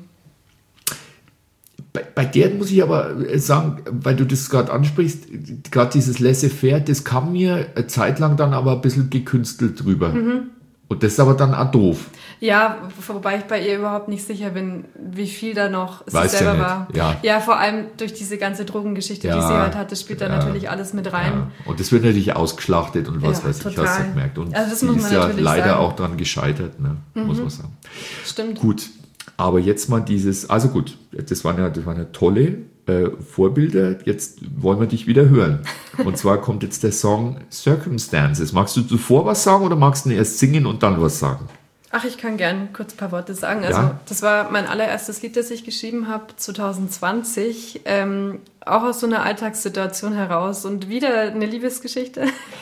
Bei, bei der muss ich aber sagen, weil du das gerade ansprichst, gerade dieses Laissez-faire, das kam mir eine Zeit lang dann aber ein bisschen gekünstelt drüber. Mhm. Und das ist aber dann auch doof. Ja, wobei ich bei ihr überhaupt nicht sicher bin, wie viel da noch sie Weiß selber ja war. Ja. ja, vor allem durch diese ganze Drogengeschichte, ja, die sie halt hatte, spielt ja, da natürlich alles mit rein. Ja. Und das wird natürlich ausgeschlachtet und was ja, weiß ich, total. hast du gemerkt. Und also das sie muss man ist ja leider sagen. auch dran gescheitert, ne? Mhm. muss man sagen. Stimmt. Gut, aber jetzt mal dieses, also gut, das waren ja, das waren ja tolle äh, Vorbilder, jetzt wollen wir dich wieder hören. Und zwar kommt jetzt der Song Circumstances. Magst du zuvor was sagen oder magst du erst singen und dann was sagen? Ach, ich kann gern kurz ein paar Worte sagen. Also ja. das war mein allererstes Lied, das ich geschrieben habe, zwanzig zwanzig. Ähm, auch aus so einer Alltagssituation heraus und wieder eine Liebesgeschichte.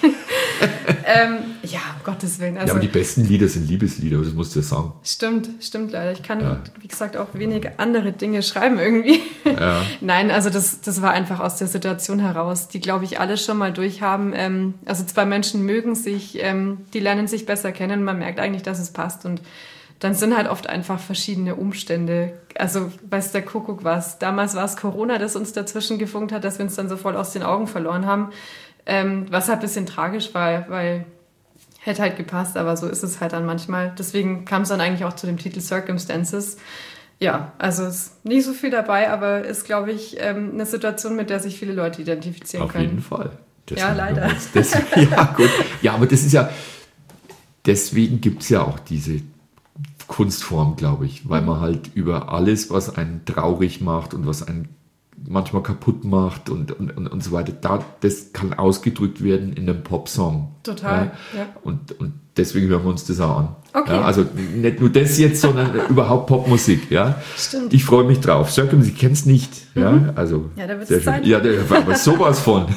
ähm, ja, um Gottes Willen. Also, ja, aber die besten Lieder sind Liebeslieder, das musst du ja sagen. Stimmt, stimmt leider. Ich kann, ja. wie gesagt, auch wenig andere Dinge schreiben irgendwie. Ja. Nein, also das, das war einfach aus der Situation heraus, die, glaube ich, alle schon mal durchhaben. Ähm, also zwei Menschen mögen sich, ähm, die lernen sich besser kennen, man merkt eigentlich, dass es passt und dann sind halt oft einfach verschiedene Umstände. Also weiß der Kuckuck was. Damals war es Corona, das uns dazwischen gefunkt hat, dass wir uns dann so voll aus den Augen verloren haben. Ähm, was halt ein bisschen tragisch war, weil hätte halt gepasst, aber so ist es halt dann manchmal. Deswegen kam es dann eigentlich auch zu dem Titel Circumstances. Ja, also ist nicht so viel dabei, aber ist, glaube ich, ähm, eine Situation, mit der sich viele Leute identifizieren Auf können. Auf jeden Fall. Das ja, leider. Das, ja, gut. Ja, aber das ist ja, deswegen gibt es ja auch diese Kunstform, glaube ich, weil man halt über alles, was einen traurig macht und was einen manchmal kaputt macht und, und, und, und so weiter. Da, das kann ausgedrückt werden in einem Popsong. Total, ja. ja. Und, und deswegen hören wir uns das auch an. Okay. Ja, also nicht nur das jetzt, sondern überhaupt Popmusik. Ja. Stimmt. Ich freue mich drauf. Circum, Sie kennen es nicht. Mhm. Ja, also, ja, da wird sehr es schön. Zeit. Ja, da, aber sowas von.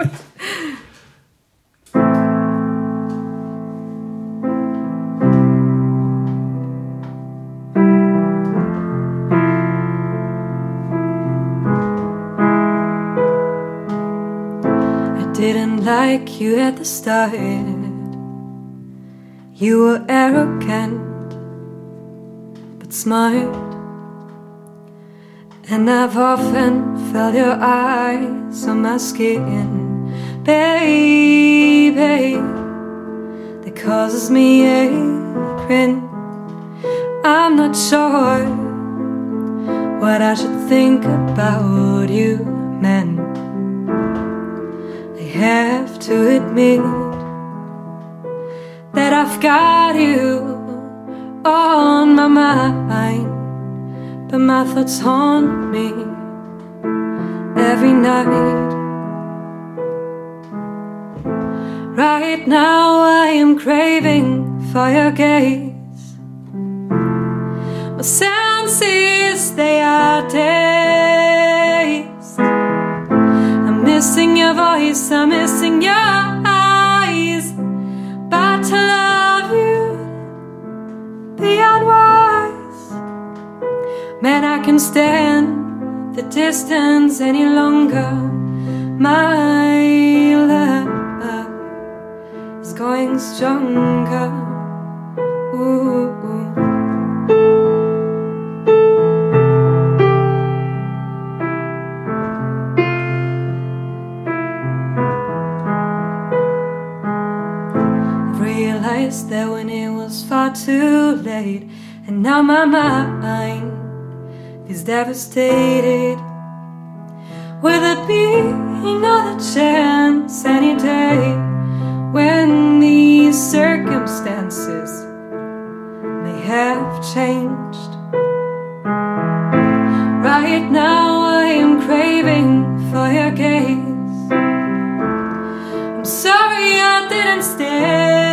Didn't like you at the start. You were arrogant but smart, and I've often felt your eyes on my skin, baby. That causes me aching. I'm not sure what I should think about you, man. I have to admit that I've got you on my mind, but my thoughts haunt me every night. Right now I am craving for your gaze. My senses, they are dazed. I'm missing your voice, I'm missing your eyes. But to love you beyond words, man, I can't stand the distance any longer. My love is going stronger. Ooh. That when it was far too late, and now my mind is devastated. Will there be another chance any day when these circumstances may have changed? Right now I am craving for your gaze. I'm sorry I didn't stay.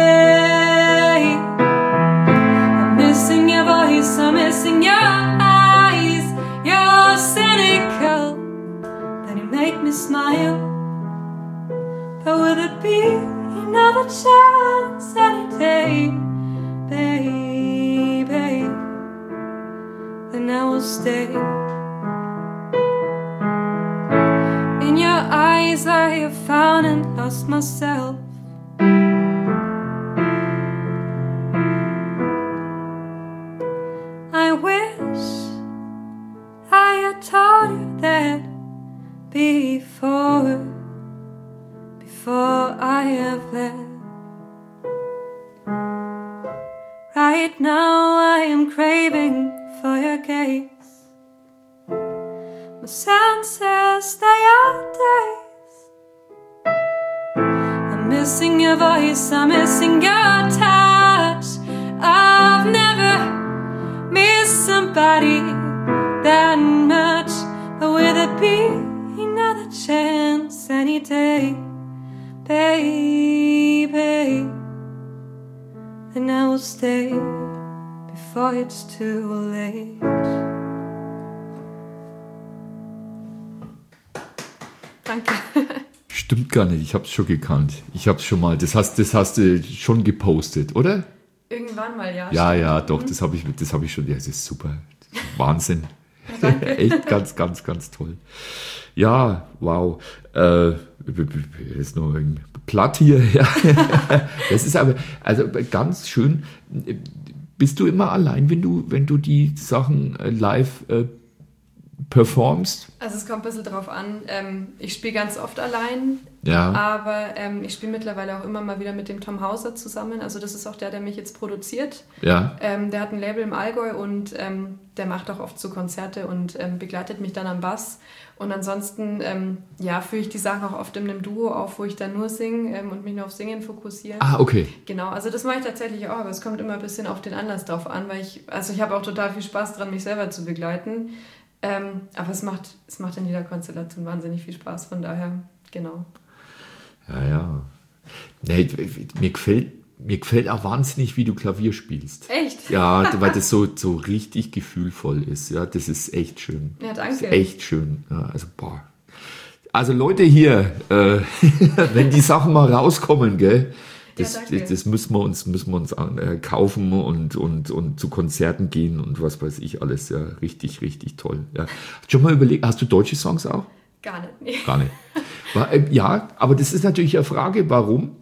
I'm missing your eyes. You're cynical, but you make me smile. But will it be another chance any day, baby? Then I will stay. In your eyes I have found and lost myself. I wish I had told you that before, before I have left. Right now I am craving for your gaze. My senses, they are dazed. I'm missing your voice, I'm missing your touch. I've never miss somebody that much. But will there be another chance any day, baby? Then I will stay before it's too late. Danke. Stimmt gar nicht, ich hab's schon gekannt. Ich hab's schon mal, das hast, das hast du schon gepostet, oder? Irgendwann mal, ja. Ja, ja, doch, das habe ich, das hab ich schon. Ja, das ist super. Wahnsinn. Echt ganz, ganz, ganz toll. Ja, wow. Äh, das ist nur ein platt hier. Ja. Das ist aber also ganz schön. Bist du immer allein, wenn du, wenn du die Sachen live äh, performst? Also es kommt ein bisschen drauf an. Ähm, ich spiele ganz oft allein, ja. aber ähm, ich spiele mittlerweile auch immer mal wieder mit dem Tom Hauser zusammen. Also das ist auch der, der mich jetzt produziert. Ja. Ähm, der hat ein Label im Allgäu und ähm, der macht auch oft so Konzerte und ähm, begleitet mich dann am Bass. Und ansonsten ähm, ja, führe ich die Sachen auch oft in einem Duo auf, wo ich dann nur singe ähm, und mich nur auf Singen fokussiere. Ah, okay. Genau, also das mache ich tatsächlich auch, aber es kommt immer ein bisschen auf den Anlass drauf an, weil ich, also ich habe auch total viel Spaß dran, mich selber zu begleiten. Ähm, aber es macht, es macht in jeder Konstellation wahnsinnig viel Spaß, von daher, genau. Ja, ja. Nee, mir gefällt Mir gefällt auch wahnsinnig, wie du Klavier spielst. Echt? Ja, weil das so, so richtig gefühlvoll ist. Ja, das ist echt schön. Ja, danke. Das ist echt schön. Ja, also, boah. Also Leute hier, äh, wenn die Sachen mal rauskommen, gell, das, ja, das, das müssen wir uns, müssen wir uns an, äh, kaufen und, und, und zu Konzerten gehen und was weiß ich alles. Ja, richtig, richtig toll. Ja. Hast du schon mal überlegt, hast du deutsche Songs auch? Gar nicht. Nee. Gar nicht. War, äh, ja, aber das ist natürlich eine Frage, warum?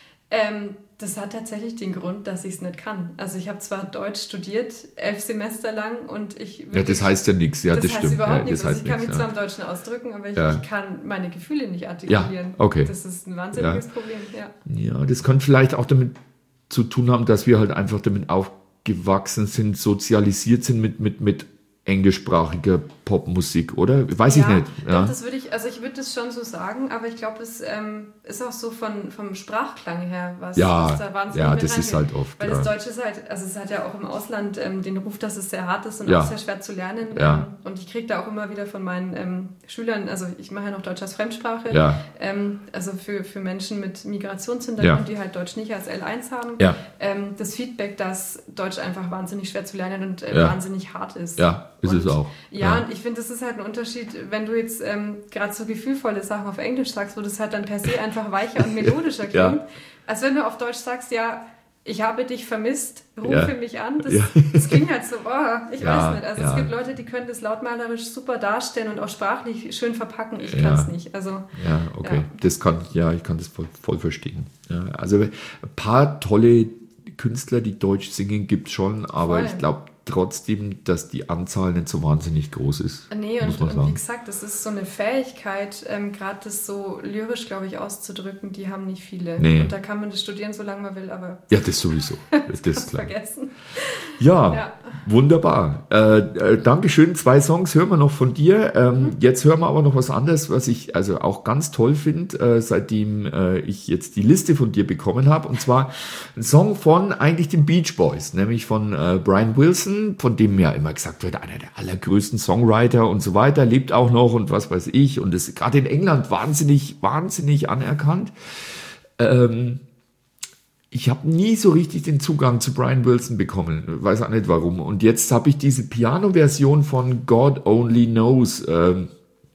Ähm, das hat tatsächlich den Grund, dass ich es nicht kann. Also ich habe zwar Deutsch studiert, elf Semester lang und ich... Wirklich, ja, das heißt ja nichts. Ja, das, das stimmt. heißt überhaupt ja, nichts. das heißt Also ich kann nichts, mich ja. zwar im Deutschen ausdrücken, aber ich, Ja. ich kann meine Gefühle nicht artikulieren. Ja, okay. Das ist ein wahnsinniges Ja. Problem, ja. Ja, das kann vielleicht auch damit zu tun haben, dass wir halt einfach damit aufgewachsen sind, sozialisiert sind mit, mit, mit englischsprachiger Popmusik, oder? Weiß ja, ich nicht. Ja, doch, das würde ich, also ich würde das schon so sagen, aber ich glaube, es ähm, ist auch so von, vom Sprachklang her, was, ja, was da wahnsinnig ja mit das ist reingeht. halt oft. Weil ja. das Deutsche ist halt, also es hat ja auch im Ausland ähm, den Ruf, dass es sehr hart ist und Ja. auch sehr schwer zu lernen. Ja. Ähm, und ich kriege da auch immer wieder von meinen ähm, Schülern, also ich mache ja noch Deutsch als Fremdsprache, Ja. ähm, also für, für Menschen mit Migrationshintergrund, Ja. die halt Deutsch nicht als L eins haben, Ja. ähm, das Feedback, dass Deutsch einfach wahnsinnig schwer zu lernen und äh, Ja. wahnsinnig hart ist. Ja, ist und, es auch. Ja, Ja. und ich finde, das ist halt ein Unterschied, wenn du jetzt ähm, gerade so gefühlvolle Sachen auf Englisch sagst, wo das halt dann per se einfach weicher und melodischer klingt, Ja. als wenn du auf Deutsch sagst, ja, ich habe dich vermisst, rufe Ja. mich an. Das, Ja. das klingt halt so, oh, ich Ja, weiß nicht. Also ja. es gibt Leute, die können das lautmalerisch super darstellen und auch sprachlich schön verpacken. Ich Ja. kann es nicht. Also, Ja, okay. Ja. Das kann, ja, ich kann das voll, voll verstehen. Ja, also ein paar tolle Künstler, die Deutsch singen, gibt es schon, aber Voll. ich glaube trotzdem, dass die Anzahl nicht so wahnsinnig groß ist. nee, muss und, man und sagen. wie gesagt, das ist so eine Fähigkeit, ähm, gerade das so lyrisch, glaube ich, auszudrücken, die haben nicht viele. Nee. Und da kann man das studieren, solange man will, aber Ja, das sowieso. Das ist das klar. vergessen. Ja, Ja. wunderbar. Äh, äh, Dankeschön. Zwei Songs hören wir noch von dir. Ähm, Mhm. Jetzt hören wir aber noch was anderes, was ich also auch ganz toll finde, äh, seitdem äh, ich jetzt die Liste von dir bekommen habe. Und zwar ein Song von eigentlich den Beach Boys, nämlich von äh, Brian Wilson, von dem ja immer gesagt wird, einer der allergrößten Songwriter und so weiter, lebt auch noch und was weiß ich. Und ist gerade in England wahnsinnig, wahnsinnig anerkannt. Ähm, Ich habe nie so richtig den Zugang zu Brian Wilson bekommen, weiß auch nicht warum. Und jetzt habe ich diese Piano-Version von God Only Knows ähm,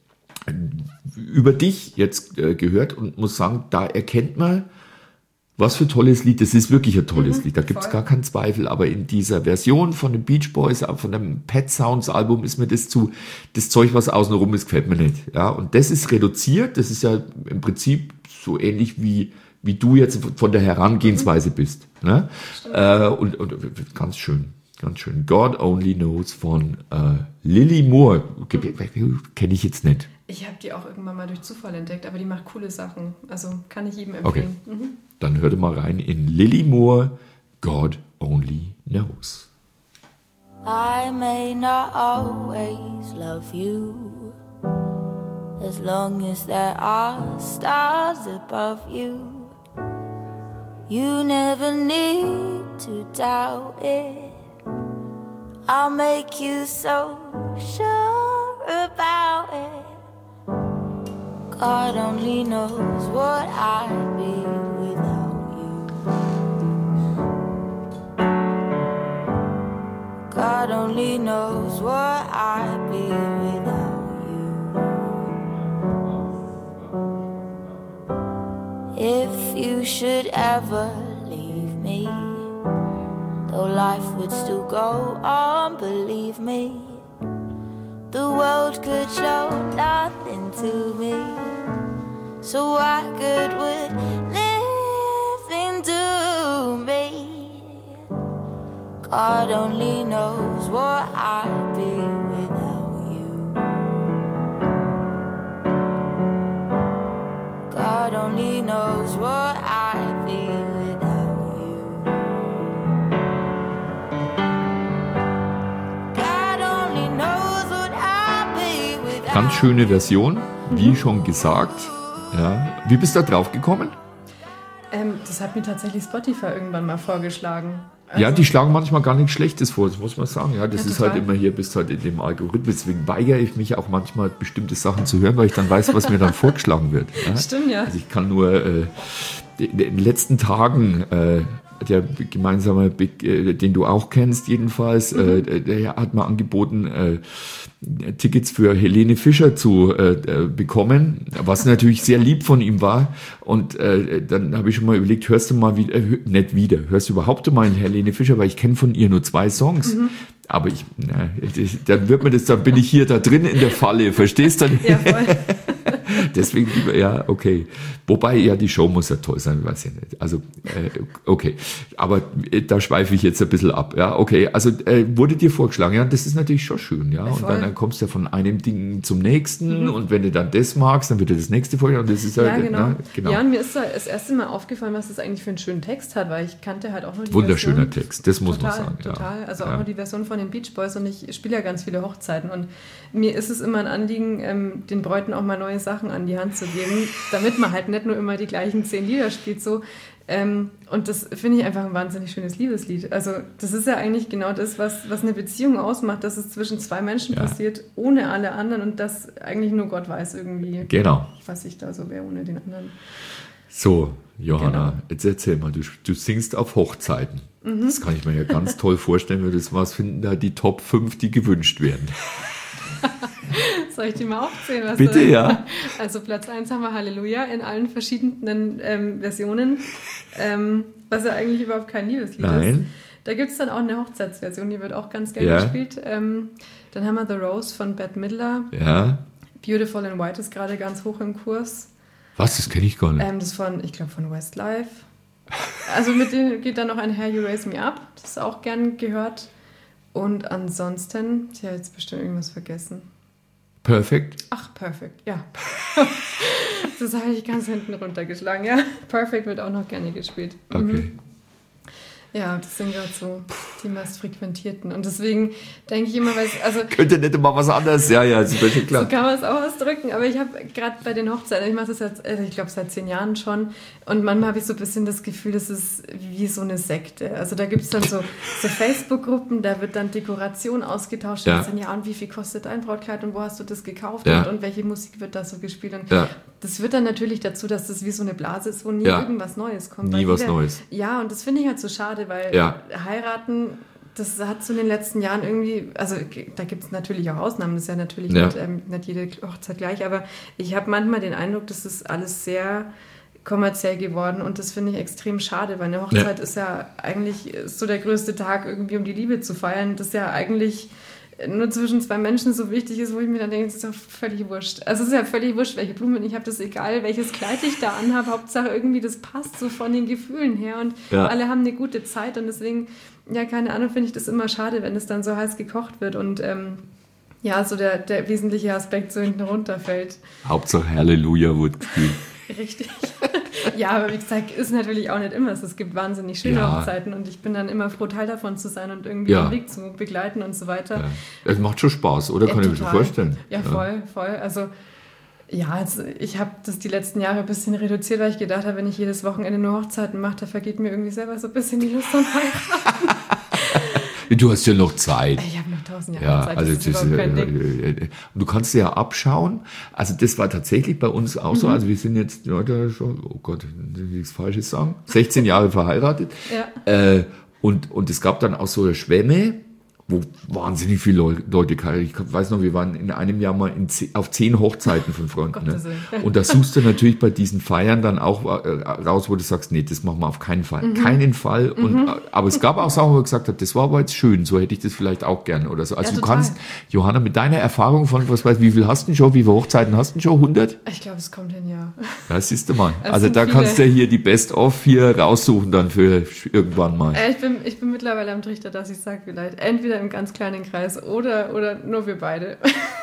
über dich jetzt äh, gehört und muss sagen, da erkennt man, was für ein tolles Lied. Das ist wirklich ein tolles Mhm, Lied, da gibt es voll. gar keinen Zweifel. Aber in dieser Version von den Beach Boys, auch von dem Pet Sounds Album, ist mir das zu, das Zeug, was außenrum ist, gefällt mir nicht. Ja, und das ist reduziert, das ist ja im Prinzip so ähnlich wie wie du jetzt von der Herangehensweise bist. Ne? Äh, und, und ganz schön, ganz schön. God Only Knows von äh, Lily Moore. Kenne ich jetzt nicht. Ich habe die auch irgendwann mal durch Zufall entdeckt, aber die macht coole Sachen. Also kann ich jedem Okay. empfehlen. Mhm. Dann hört mal rein in Lily Moore, God Only Knows. I may not always love you, as long as there are stars above you. You never need to doubt it. I'll make you so sure about it. God only knows what I'd be without you. God only knows what I'd be without you. If you should ever leave me, though life would still go on, believe me, the world could show nothing to me. So what good would living do me? God only knows what I'd be without you. God only knows what I'd be without you. God only knows what I'd be without Ganz schöne Version, wie schon gesagt. Ja. Wie bist du da drauf gekommen? Ähm, das hat mir tatsächlich Spotify irgendwann mal vorgeschlagen. Also, ja, die schlagen manchmal gar nichts Schlechtes vor, das muss man sagen. Ja, das ja, ist halt immer hier, bist halt in dem Algorithmus. Deswegen weigere ich mich auch manchmal, bestimmte Sachen zu hören, weil ich dann weiß, was mir dann vorgeschlagen wird. Ja? Stimmt, ja. Also ich kann nur äh, in den letzten Tagen, äh, der gemeinsame, äh, den du auch kennst jedenfalls, mhm. äh, der hat mir angeboten, äh, Tickets für Helene Fischer zu äh, bekommen, was natürlich sehr lieb von ihm war. Und äh, dann habe ich schon mal überlegt, hörst du mal wieder, äh, nicht wieder, hörst du überhaupt mal in Helene Fischer, weil ich kenne von ihr nur zwei Songs. Mhm. Aber ich, na, dann wird mir das, dann bin ich hier da drin in der Falle, verstehst du? Ja, voll. Deswegen lieber, ja, okay. Wobei, ja, die Show muss ja toll sein, weiß ich nicht. Also, äh, okay. Aber äh, da schweife ich jetzt ein bisschen ab. Ja, okay. Also, äh, wurde dir vorgeschlagen, ja, das ist natürlich schon schön, ja. Und dann, dann kommst du ja von einem Ding zum nächsten. Mhm. Und wenn du dann das magst, dann wird dir das nächste vorgeschlagen. Und das ist ja, halt, genau. Na, genau. Ja, und mir ist das erste Mal aufgefallen, was das eigentlich für einen schönen Text hat, weil ich kannte halt auch nur die Wunderschöner Version. Text, das muss total, man sagen. Total, ja. also auch ja. nur die Version von den Beach Boys und ich spiele ja ganz viele Hochzeiten und mir ist es immer ein Anliegen, ähm, den Bräuten auch mal neue Sachen an die Hand zu geben, damit man halt nicht nur immer die gleichen zehn Lieder spielt, so. Ähm, und das finde ich einfach ein wahnsinnig schönes Liebeslied. Also das ist ja eigentlich genau das, was, was eine Beziehung ausmacht, dass es zwischen zwei Menschen ja. passiert, ohne alle anderen und dass eigentlich nur Gott weiß irgendwie, genau. was ich da so wäre ohne den anderen. So, Johanna, genau. jetzt erzähl mal, du, du singst auf Hochzeiten. Mhm. Das kann ich mir ja ganz toll vorstellen, wenn das was finden, da die Top fünf, die gewünscht werden. Soll ich die mal aufzählen? Was Bitte, du, ja. Also Platz eins haben wir Halleluja in allen verschiedenen ähm, Versionen, ähm, was ja eigentlich überhaupt kein Liebeslied Nein. ist. Da gibt es dann auch eine Hochzeitsversion, die wird auch ganz gerne ja. gespielt. Ähm, dann haben wir The Rose von Bette Midler. Ja. Beautiful in White ist gerade ganz hoch im Kurs. Was, das kenne ich gar nicht. Ähm, das von, ich glaube, von Westlife. Also mit denen geht dann noch ein Hair You Raise Me Up. Das ist auch gern gehört. Und ansonsten, ich habe jetzt bestimmt irgendwas vergessen. Perfect? Ach, Perfect, ja. Das habe ich ganz hinten runtergeschlagen, ja. Perfect wird auch noch gerne gespielt. Okay. Mhm. Ja, das sind gerade so die meist frequentierten. Und deswegen denke ich immer, weil es, also... Könnte nicht immer was anderes, ja, ja, das ist schon klar. So kann man es auch ausdrücken, aber ich habe gerade bei den Hochzeiten, ich mache das jetzt, also ich glaube seit zehn Jahren schon, und manchmal habe ich so ein bisschen das Gefühl, das ist wie so eine Sekte. Also da gibt es dann so, so Facebook-Gruppen, da wird dann Dekoration ausgetauscht, ja. und dann, ja, und wie viel kostet dein Brautkleid und wo hast du das gekauft ja. und, und welche Musik wird da so gespielt. Und ja. das wird dann natürlich dazu, dass das wie so eine Blase ist, wo nie ja. irgendwas Neues kommt. Nie was jeder, Neues. Ja, und das finde ich halt so schade, weil ja. heiraten... Das hat so in den letzten Jahren irgendwie, also da gibt es natürlich auch Ausnahmen, das ist ja natürlich ja. Nicht, ähm, nicht jede Hochzeit gleich, aber ich habe manchmal den Eindruck, das ist alles sehr kommerziell geworden und das finde ich extrem schade, weil eine Hochzeit ja. ist ja eigentlich so der größte Tag irgendwie, um die Liebe zu feiern, das ja eigentlich nur zwischen zwei Menschen so wichtig ist, wo ich mir dann denke, das ist doch völlig wurscht. Also es ist ja völlig wurscht, welche Blumen ich habe, das ist egal, welches Kleid ich da anhabe, Hauptsache irgendwie das passt so von den Gefühlen her und ja. alle haben eine gute Zeit und deswegen, ja, keine Ahnung, finde ich das immer schade, wenn es dann so heiß gekocht wird und ähm, ja, so der, der wesentliche Aspekt so hinten runterfällt. Hauptsache Halleluja wird gespielt. Richtig. Ja, aber wie gesagt, ist natürlich auch nicht immer. Es gibt wahnsinnig schöne ja. Hochzeiten und ich bin dann immer froh, Teil davon zu sein und irgendwie ja. den Weg zu begleiten und so weiter. Ja. Es macht schon Spaß, oder? Ja, Kann total. Ich mir schon vorstellen. Ja, voll, ja. voll. Also ja, also ich habe das die letzten Jahre ein bisschen reduziert, weil ich gedacht habe, wenn ich jedes Wochenende nur Hochzeiten mache, da vergeht mir irgendwie selber so ein bisschen die Lust am Heiraten. Du hast ja noch Zeit. Ich habe noch tausend Jahre ja, Zeit, also das ist überhaupt kein Ding. Du kannst dir ja abschauen. Also das war tatsächlich bei uns auch mhm. so. Also wir sind jetzt, ja, da schon, oh Gott, nichts Falsches sagen, sechzehn Jahre verheiratet. Ja. Äh, und, und es gab dann auch so eine Schwemme, wo wahnsinnig viele Leute kamen. Ich weiß noch, wir waren in einem Jahr mal in zehn, auf zehn Hochzeiten von Freunden. Ne? Und da suchst du natürlich bei diesen Feiern dann auch raus, wo du sagst, nee, das machen wir auf keinen Fall. Mhm. Keinen Fall. Und, mhm. Aber es gab auch Sachen, wo ich gesagt habe, das war aber jetzt schön, so hätte ich das vielleicht auch gern oder so. Also ja, du kannst, Johanna, mit deiner Erfahrung von, was weiß, wie viel hast du schon, wie viele Hochzeiten hast du schon? hundert? Ich glaube, es kommt hin, ja. Ja, siehst du mal. Das also da viele. Kannst du hier die Best-of hier raussuchen dann für irgendwann mal. Ich bin, ich bin mittlerweile am Trichter, dass ich sage, vielleicht entweder im ganz kleinen Kreis oder, oder nur wir beide.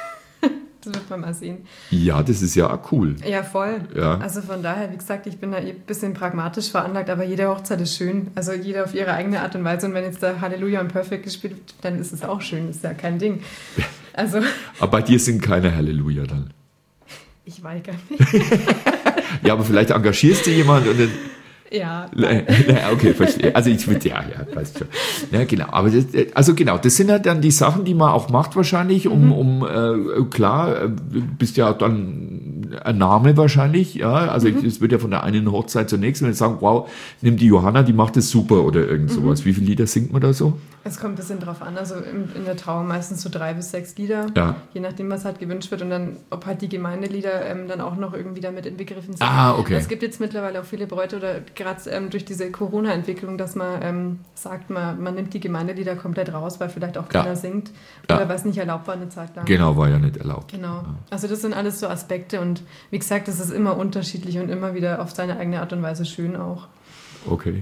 Das wird man mal sehen. Ja, das ist ja auch cool. Ja, voll. Ja. Also von daher, wie gesagt, ich bin da ein bisschen pragmatisch veranlagt, aber jede Hochzeit ist schön. Also jeder auf ihre eigene Art und Weise. Und wenn jetzt da Halleluja und Perfect gespielt wird, dann ist es auch schön. Das ist ja kein Ding. Also. Aber bei dir sind keine Halleluja dann. Ich weigere mich. Ja, aber vielleicht engagierst du jemanden und dann Ja. Okay, verstehe. Also ich würde, ja, ja, weißt schon. Ja, genau. Aber das, also genau, das sind ja dann die Sachen, die man auch macht wahrscheinlich, um, mhm. um äh, klar, du bist ja dann ein Name wahrscheinlich, ja. Also es mhm. wird ja von der einen Hochzeit zur nächsten, wenn ich sagen, wow, nimm die Johanna, die macht das super oder irgend sowas. Mhm. Wie viele Lieder singt man da so? Es kommt ein bisschen drauf an. Also in, in der Trauer meistens so drei bis sechs Lieder, ja. je nachdem, was halt gewünscht wird und dann, ob halt die Gemeindelieder ähm, dann auch noch irgendwie damit inbegriffen sind. Ah, okay. Es gibt jetzt mittlerweile auch viele Bräute oder gerade ähm, durch diese Corona-Entwicklung, dass man ähm, sagt, man, man nimmt die Gemeindelieder komplett raus, weil vielleicht auch keiner ja. singt oder ja. weil es nicht erlaubt war eine Zeit lang. Genau, war ja nicht erlaubt. Genau. Ja. Also das sind alles so Aspekte und wie gesagt, das ist immer unterschiedlich und immer wieder auf seine eigene Art und Weise schön auch. Okay.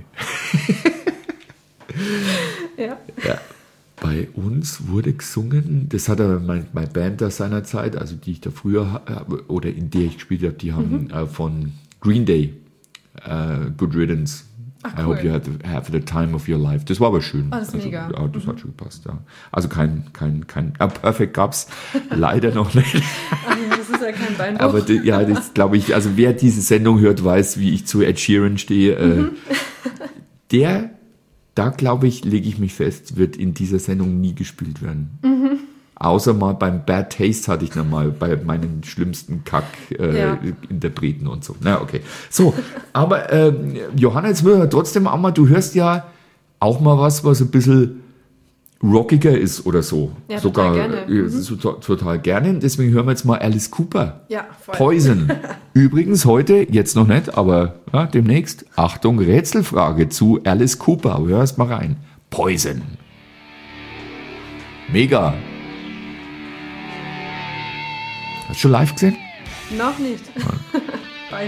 ja. Ja. Bei uns wurde gesungen, das hat aber meine, meine Band da seinerzeit, also die ich da früher oder in der ich gespielt habe, die haben mhm. äh, von Green Day uh, Good Riddance. Ach, I cool. hope you have, have the time of your life. Das war aber schön. Oh, das ist also, mega. Ja, das mhm. hat schon gepasst, ja. Also kein, kein, kein, ja, Perfect gab's leider noch nicht. Ach ja, das ist ja kein Beinbruch. Aber die, ja, das glaube ich, also wer diese Sendung hört, weiß, wie ich zu Ed Sheeran stehe. Mhm. Äh, der Da glaube ich, lege ich mich fest, wird in dieser Sendung nie gespielt werden. Mhm. Außer mal beim Bad Taste hatte ich noch mal bei meinen schlimmsten Kack-Interpreten äh, ja. und so. Na, okay. So, aber äh, Johanna, jetzt müssen wir trotzdem auch mal, du hörst ja auch mal was, was ein bisschen rockiger ist oder so. Ja, sogar total gerne. Äh, so, to, total gerne. Deswegen hören wir jetzt mal Alice Cooper. Ja, voll. Poison. Übrigens heute, jetzt noch nicht, aber ja, demnächst, Achtung, Rätselfrage zu Alice Cooper. Hörst mal rein. Poison. Mega. Hast du schon live gesehen? Noch nicht. Ja. Bald.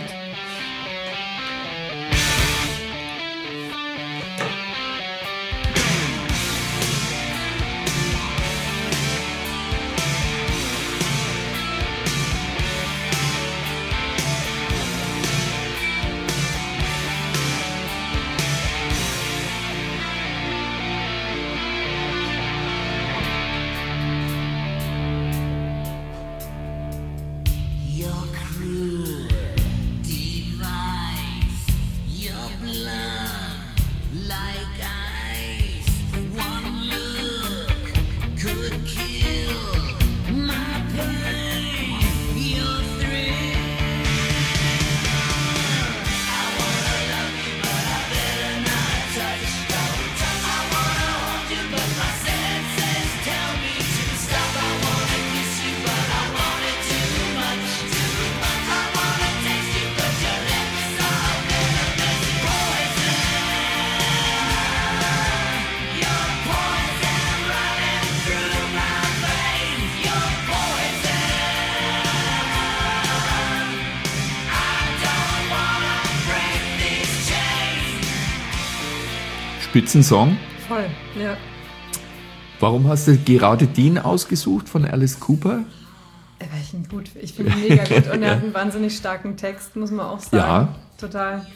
Spitzensong. Voll, ja. Warum hast du gerade den ausgesucht von Alice Cooper? Weil ich ihn gut, ich finde ihn mega gut und er hat einen wahnsinnig starken Text, muss man auch sagen. Ja. Total.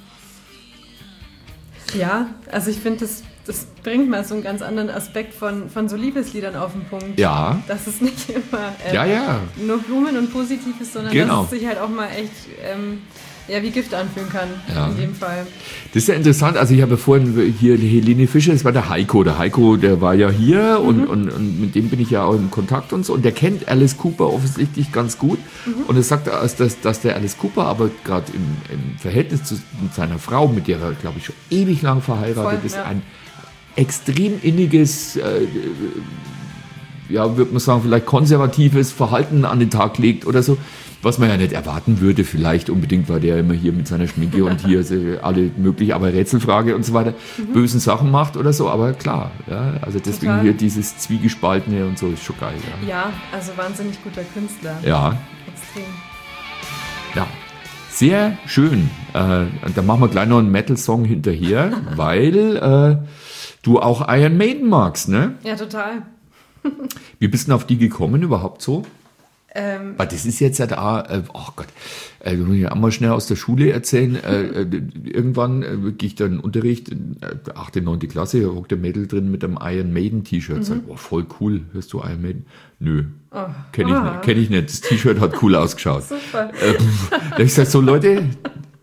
Ja, also ich finde, das, das bringt mal so einen ganz anderen Aspekt von, von so Liebesliedern auf den Punkt. Ja. Dass es nicht immer äh, ja, ja. nur Blumen und positiv ist, sondern genau. dass es sich halt auch mal echt ähm, ja, wie Gift anfühlen kann, ja. in dem Fall. Das ist ja interessant, also ich habe vorhin hier Helene Fischer, das war der Heiko, der Heiko, der war ja hier mhm. und, und, und mit dem bin ich ja auch in Kontakt und so und der kennt Alice Cooper offensichtlich ganz gut mhm. und er sagt, dass, dass der Alice Cooper aber gerade im, im Verhältnis zu mit seiner Frau, mit der er, glaube ich, schon ewig lang verheiratet Voll, ist, ja. ein extrem inniges, äh, ja, würde man sagen, vielleicht konservatives Verhalten an den Tag legt oder so. Was man ja nicht erwarten würde, vielleicht unbedingt, weil der immer hier mit seiner Schminke und hier alle mögliche, aber Rätselfrage und so weiter, mhm. bösen Sachen macht oder so, aber klar, ja, also deswegen Total. Hier dieses Zwiegespaltene und so ist schon geil. Ja, ja, also wahnsinnig guter Künstler. Ja. Extrem. Ja, sehr schön. Äh, dann machen wir gleich noch einen Metal-Song hinterher, weil äh, du auch Iron Maiden magst, ne? Ja, total. Wie bist du denn auf die gekommen überhaupt so? Ähm, Weil das ist jetzt ja da, äh, oh Gott, äh, muss ich einmal schnell aus der Schule erzählen. Äh, äh, irgendwann äh, gehe ich dann in den Unterricht, äh, achte, neunte Klasse, da hockt der Mädel drin mit einem Iron Maiden T-Shirt. Mhm. Sagt, oh, voll cool, hörst du Iron Maiden? Nö, oh. kenne ich, ah. kenn ich nicht. Das T-Shirt hat cool ausgeschaut. Super. Äh, da hab ich gesagt, so Leute,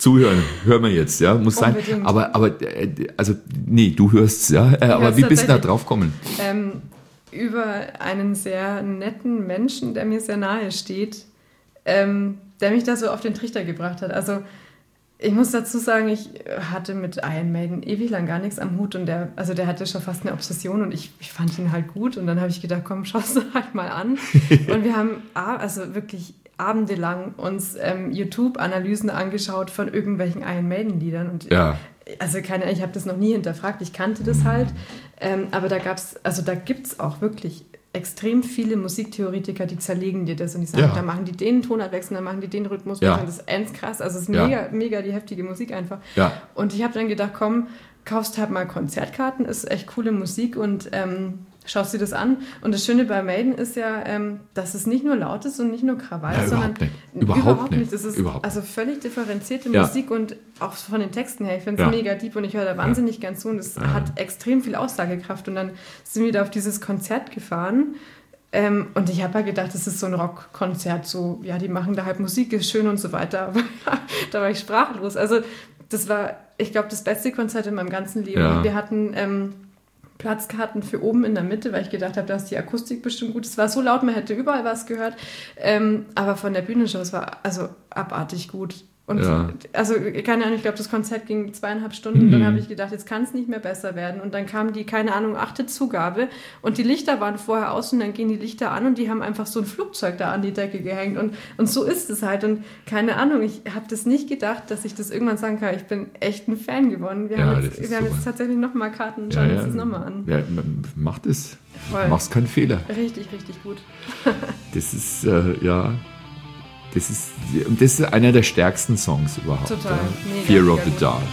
zuhören, hören wir jetzt, ja, muss sein. Unbedingt. Aber, aber, äh, also, nee, du hörst's, ja, äh, aber hör's wie bist du da tatsächlich. drauf gekommen? Ähm, über einen sehr netten Menschen, der mir sehr nahe steht, ähm, der mich da so auf den Trichter gebracht hat. Also ich muss dazu sagen, ich hatte mit Iron Maiden ewig lang gar nichts am Hut und der, also der hatte schon fast eine Obsession und ich, ich fand ihn halt gut und dann habe ich gedacht, komm, schau es halt mal an. Und wir haben also wirklich abendelang uns ähm, YouTube-Analysen angeschaut von irgendwelchen Iron Maiden-Liedern und Ja. also keine Ahnung, ich habe das noch nie hinterfragt, ich kannte das halt, ähm, aber da gab's, also da gibt es auch wirklich extrem viele Musiktheoretiker, die zerlegen dir das und die sagen, Ja. da machen die den Tonartwechsel, dann machen die den Rhythmus, Ja. und das ist ends krass, also es ist Ja. mega, mega die heftige Musik einfach. Ja. Und ich habe dann gedacht, komm, kaufst halt mal Konzertkarten, ist echt coole Musik und ähm, schaust dir das an. Und das Schöne bei Maiden ist ja, ähm, dass es nicht nur laut ist und nicht nur Krawall, Ja, sondern überhaupt nicht. Überhaupt nicht. Es ist Überhaupt. also völlig differenzierte Ja. Musik und auch von den Texten her. Ich finde es Ja. mega deep und ich höre da wahnsinnig gern zu und es hat extrem viel Aussagekraft. Und dann sind wir da auf dieses Konzert gefahren. Ähm, und ich habe halt gedacht, das ist so ein Rockkonzert, so, ja, die machen da halt Musik, ist schön und so weiter. Aber da war ich sprachlos. Also das war, ich glaube, das beste Konzert in meinem ganzen Leben. Ja. Wir hatten ähm, Platzkarten für oben in der Mitte, weil ich gedacht habe, da ist die Akustik bestimmt gut. Es war so laut, man hätte überall was gehört. Ähm, aber von der Bühnenshow, es war also abartig gut. Und Ja. also, keine Ahnung, ich glaube, das Konzert ging zweieinhalb Stunden. Mhm. Dann habe ich gedacht, jetzt kann es nicht mehr besser werden. Und dann kam die, keine Ahnung, achte Zugabe und die Lichter waren vorher aus und dann gehen die Lichter an und die haben einfach so ein Flugzeug da an die Decke gehängt. Und, und so ist es halt. Und keine Ahnung, ich habe das nicht gedacht, dass ich das irgendwann sagen kann. Ich bin echt ein Fan geworden. Wir Ja, haben, das jetzt, ist wir haben super. jetzt tatsächlich nochmal Karten und schauen Ja, uns ja. das nochmal an. Ja, macht es. Voll. Machst keinen Fehler. Richtig, richtig gut. Das ist, äh, ja, das ist, und das ist einer der stärksten Songs überhaupt. Total. Ja. Mega, Fear mega of the gut. Dark.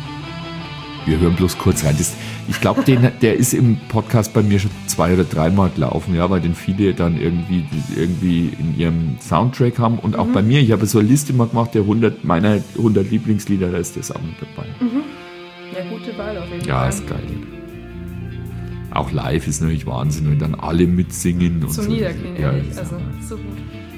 Wir hören bloß kurz rein. Das, ich glaube, der ist im Podcast bei mir schon zwei oder dreimal gelaufen, ja, weil den viele dann irgendwie, irgendwie in ihrem Soundtrack haben. Und auch Mhm. bei mir, ich habe so eine Liste mal gemacht, der hundert meiner hundert Lieblingslieder, da ist das auch mit dabei. Ja, gute Wahl auf jeden Fall. Ja, ist geil. Auch live ist natürlich Wahnsinn, wenn dann alle mitsingen. Und Zum so. Niederknien, Ja, ehrlich. das ist Also, Hammer. so gut.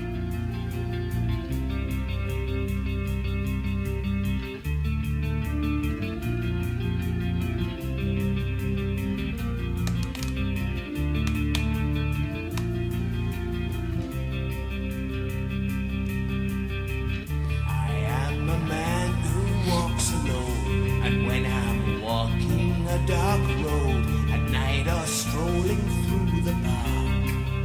I am a man who walks alone, and when I'm walking a dark road at night or strolling through the park,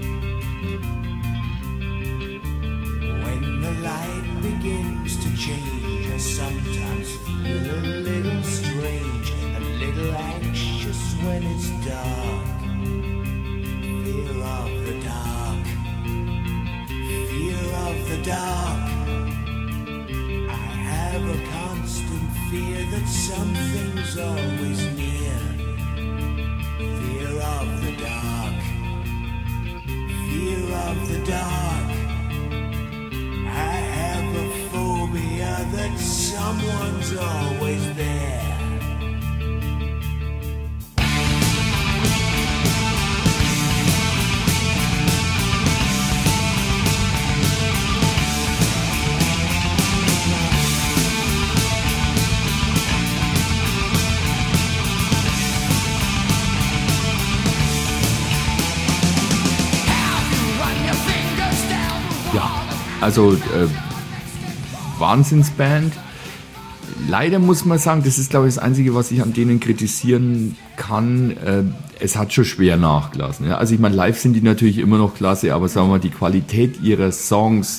when the light begins to change, I sometimes feel a little strange, a little anxious when it's dark. Fear of the dark, fear of the dark. I have a constant fear that something's always near. Fear of the dark, fear of the dark. I have a phobia that someone's always there. Ja, also äh, Wahnsinnsband. Leider muss man sagen, das ist, glaube ich, das Einzige, was ich an denen kritisieren kann. Äh, es hat schon schwer nachgelassen. Ja? Also ich meine, live sind die natürlich immer noch klasse, aber sagen wir mal, die Qualität ihrer Songs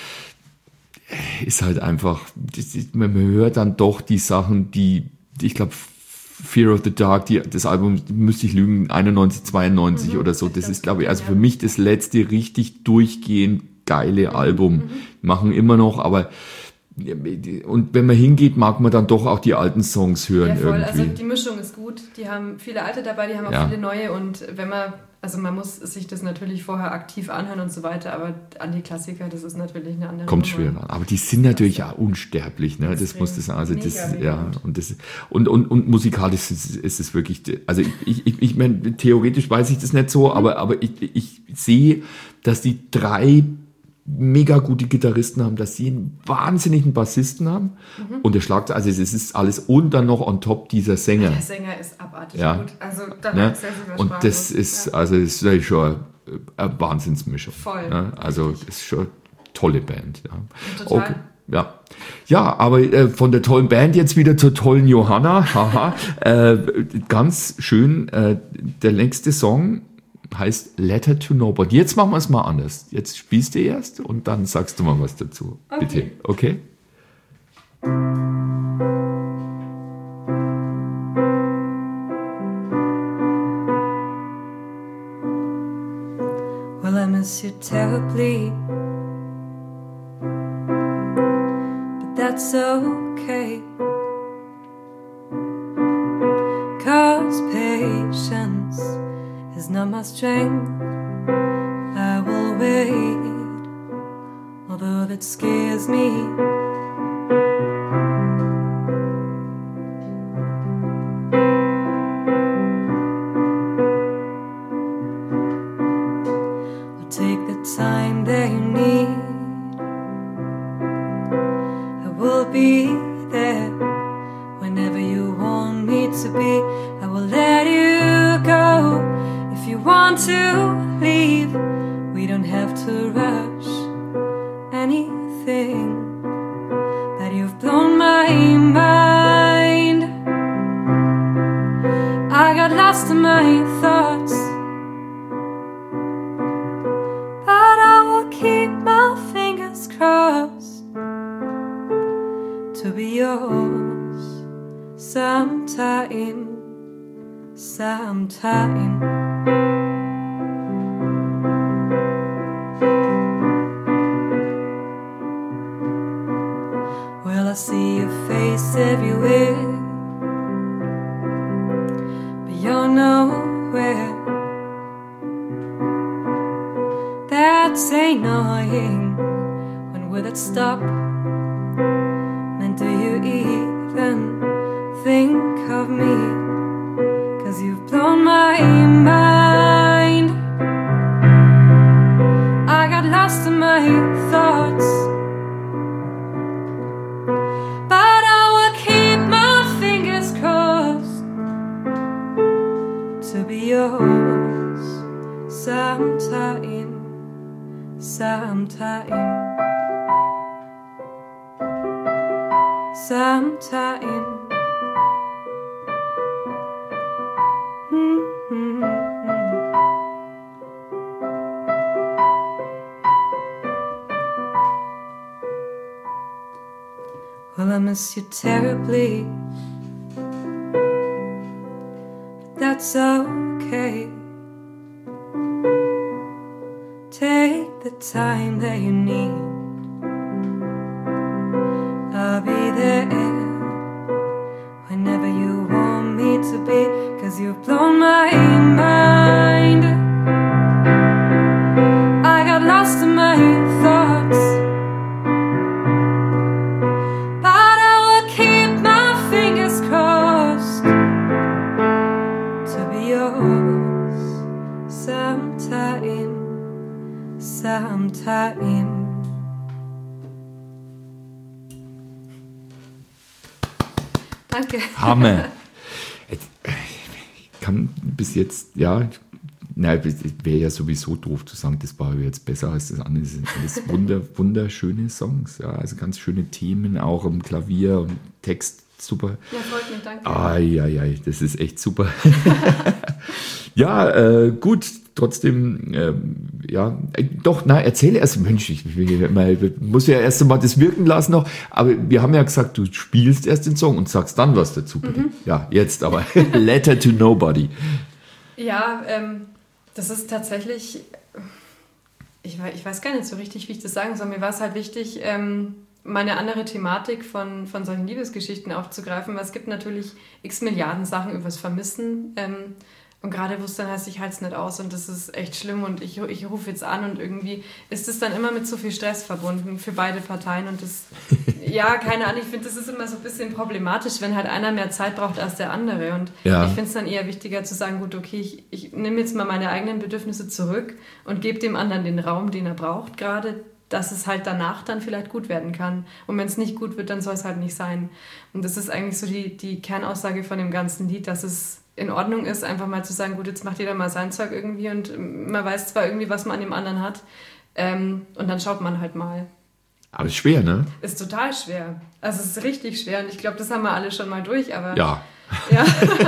ist halt einfach, das ist, man hört dann doch die Sachen, die, die ich glaube, Fear of the Dark, die, das Album, müsste ich lügen, einundneunzig, zweiundneunzig Mhm, oder so. ich Das glaub, ist, glaube ich, also ja. für mich das letzte richtig durchgehend geile Album. Machen immer noch, aber und wenn man hingeht, mag man dann doch auch die alten Songs hören Ja, voll. irgendwie. Also die Mischung ist gut. Die haben viele alte dabei, die haben auch Ja. viele neue. Und wenn man, also man muss sich das natürlich vorher aktiv anhören und so weiter, aber an die Klassiker, das ist natürlich eine andere Kommt Nummer. schwer ran. Aber die sind natürlich auch unsterblich, ne? Das Extrem. muss das also das, Mega, mega ja, gut. und das und und und musikalisch ist, ist es wirklich, also ich ich ich meine, theoretisch weiß ich das nicht so, aber aber ich ich sehe, dass die drei mega gute Gitarristen haben, dass sie einen wahnsinnigen Bassisten haben mhm. und der Schlagzeug, also es ist alles und dann noch on top dieser Sänger. Der Sänger ist abartig ja. gut, also da ne? sehr, sehr und das ist, ja. also das ist schon eine Wahnsinnsmischung. Voll. Ne? Also es ist schon eine tolle Band. Ja. Total. Okay. Ja. Ja, aber äh, von der tollen Band jetzt wieder zur tollen Johanna. Haha. äh, ganz schön, äh, der nächste Song heißt Letter to Nobody. Jetzt machen wir es mal anders. Jetzt spielst du erst und dann sagst du mal was dazu. Okay. Bitte. Okay? Well, I miss you terribly, but that's okay, 'cause patience is not my strength. I will wait, although that scares me. I'll take the time that you need. I will be there whenever you want me to be. I will let you go. If you want to leave, we don't have to rush anything. But you've blown my mind. I got lost in my thoughts, but I will keep my fingers crossed to be yours sometime, sometime. Well, I see your face everywhere, but you're nowhere. That's annoying. When will it stop? And do you even think of me? 'Cause you've blown my mind. I got lost in my thoughts, but I will keep my fingers crossed to be yours sometime, sometime, sometime. Mm-hmm. Well, I miss you terribly, but that's okay. Take the time that you need. I'll be there whenever you want me to be, 'cause you've blown my mind. I got lost in my thoughts, but I will keep my fingers crossed to be yours sometime, sometime. Danke. Hammer. Ich kann bis jetzt, ja, nein, wäre ja sowieso doof zu sagen, das war jetzt besser als das andere. Das sind alles wunder, wunderschöne Songs, ja, also ganz schöne Themen, auch im Klavier und Text, super. Ja, freut mich, danke. Ai, ai, ai, das ist echt super. Ja, äh, gut, trotzdem, ähm, ja, äh, doch, na, erzähle erst, Mensch, ich, ich, ich muss ja erst einmal das wirken lassen noch, aber wir haben ja gesagt, du spielst erst den Song und sagst dann was dazu, bitte. Mhm. Ja, jetzt aber, Letter to Nobody. Ja, ähm, das ist tatsächlich, ich, ich weiß gar nicht so richtig, wie ich das sagen soll, mir war es halt wichtig, ähm, meine andere Thematik von, von solchen Liebesgeschichten aufzugreifen, weil es gibt natürlich x Milliarden Sachen übers Vermissen, ähm, und gerade wo es dann heißt, ich halte es nicht aus und das ist echt schlimm und ich, ich rufe jetzt an und irgendwie ist es dann immer mit so viel Stress verbunden für beide Parteien und das, ja, keine Ahnung, ich finde, das ist immer so ein bisschen problematisch, wenn halt einer mehr Zeit braucht als der andere und ja. Ich finde es dann eher wichtiger zu sagen, gut, okay, ich, ich nehme jetzt mal meine eigenen Bedürfnisse zurück und gebe dem anderen den Raum, den er braucht gerade dass es halt danach dann vielleicht gut werden kann. Und wenn es nicht gut wird, dann soll es halt nicht sein. Und das ist eigentlich so die, die Kernaussage von dem ganzen Lied, dass es in Ordnung ist, einfach mal zu sagen, gut, jetzt macht jeder mal sein Zeug irgendwie und man weiß zwar irgendwie, was man an dem anderen hat, ähm, und dann schaut man halt mal. Aber ist schwer, ne? Ist total schwer. Also es ist richtig schwer und ich glaube, das haben wir alle schon mal durch, aber... Ja. Ja,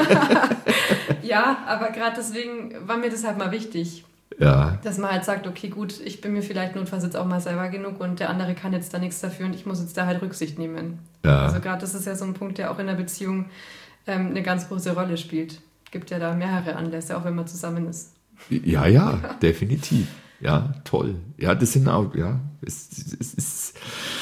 ja, aber gerade deswegen war mir das halt mal wichtig. Ja. Dass man halt sagt, okay, gut, ich bin mir vielleicht notfalls jetzt auch mal selber genug und der andere kann jetzt da nichts dafür und ich muss jetzt da halt Rücksicht nehmen. Ja. Also gerade das ist ja so ein Punkt, der auch in der Beziehung ähm, eine ganz große Rolle spielt. Gibt ja da mehrere Anlässe, auch wenn man zusammen ist. Ja, ja, definitiv. Ja, toll. Ja, das sind auch, ja, es, es, es,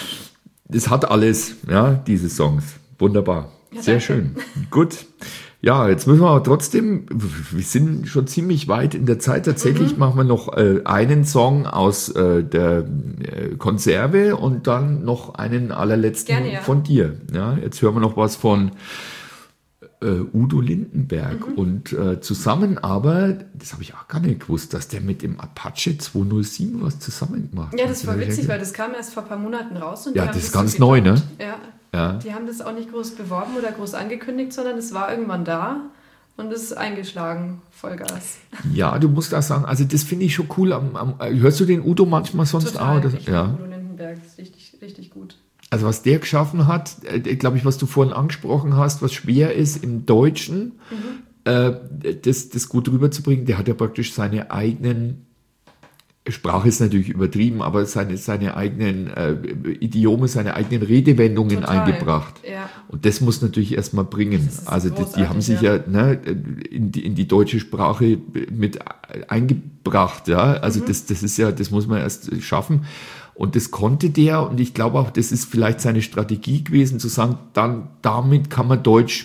es hat alles, ja, diese Songs. Wunderbar. Ja, sehr danke. schön. Gut. Ja, jetzt müssen wir aber trotzdem, wir sind schon ziemlich weit in der Zeit. Tatsächlich mhm. machen wir noch äh, einen Song aus äh, der äh, Konserve und dann noch einen allerletzten Gerne, ja. von dir. Ja, jetzt hören wir noch was von äh, Udo Lindenberg Mhm. und äh, zusammen aber, das habe ich auch gar nicht gewusst, dass der mit dem Apache zweihundertsieben was zusammen gemacht hat. Ja, das war witzig, weil das kam erst vor ein paar Monaten raus. Und Ja, die haben das ist so ganz neu, ne? gedacht. Ja. Ja. Die haben das auch nicht groß beworben oder groß angekündigt, sondern es war irgendwann da und es ist eingeschlagen, Vollgas. Ja, du musst auch sagen, also das finde ich schon cool. Am, am, hörst du den Udo manchmal sonst Total. auch? Das, Ich ja. mag Udo Lindenberg, das ist richtig, richtig gut. Also was der geschaffen hat, äh, glaube ich, was du vorhin angesprochen hast, was schwer ist im Deutschen, Mhm. äh, das, das gut rüberzubringen, der hat ja praktisch seine eigenen, Sprache ist natürlich übertrieben, aber seine, seine eigenen äh, Idiome, seine eigenen Redewendungen Total. eingebracht. Ja. Und das muss natürlich erstmal bringen. Das ist Also die, die haben großartig, sich ja, ne, in, die, in die deutsche Sprache mit eingebracht. Ja? Also Mhm. das, das ist ja, das muss man erst schaffen. Und das konnte der, und ich glaube auch, das ist vielleicht seine Strategie gewesen, zu sagen, dann damit kann man Deutsch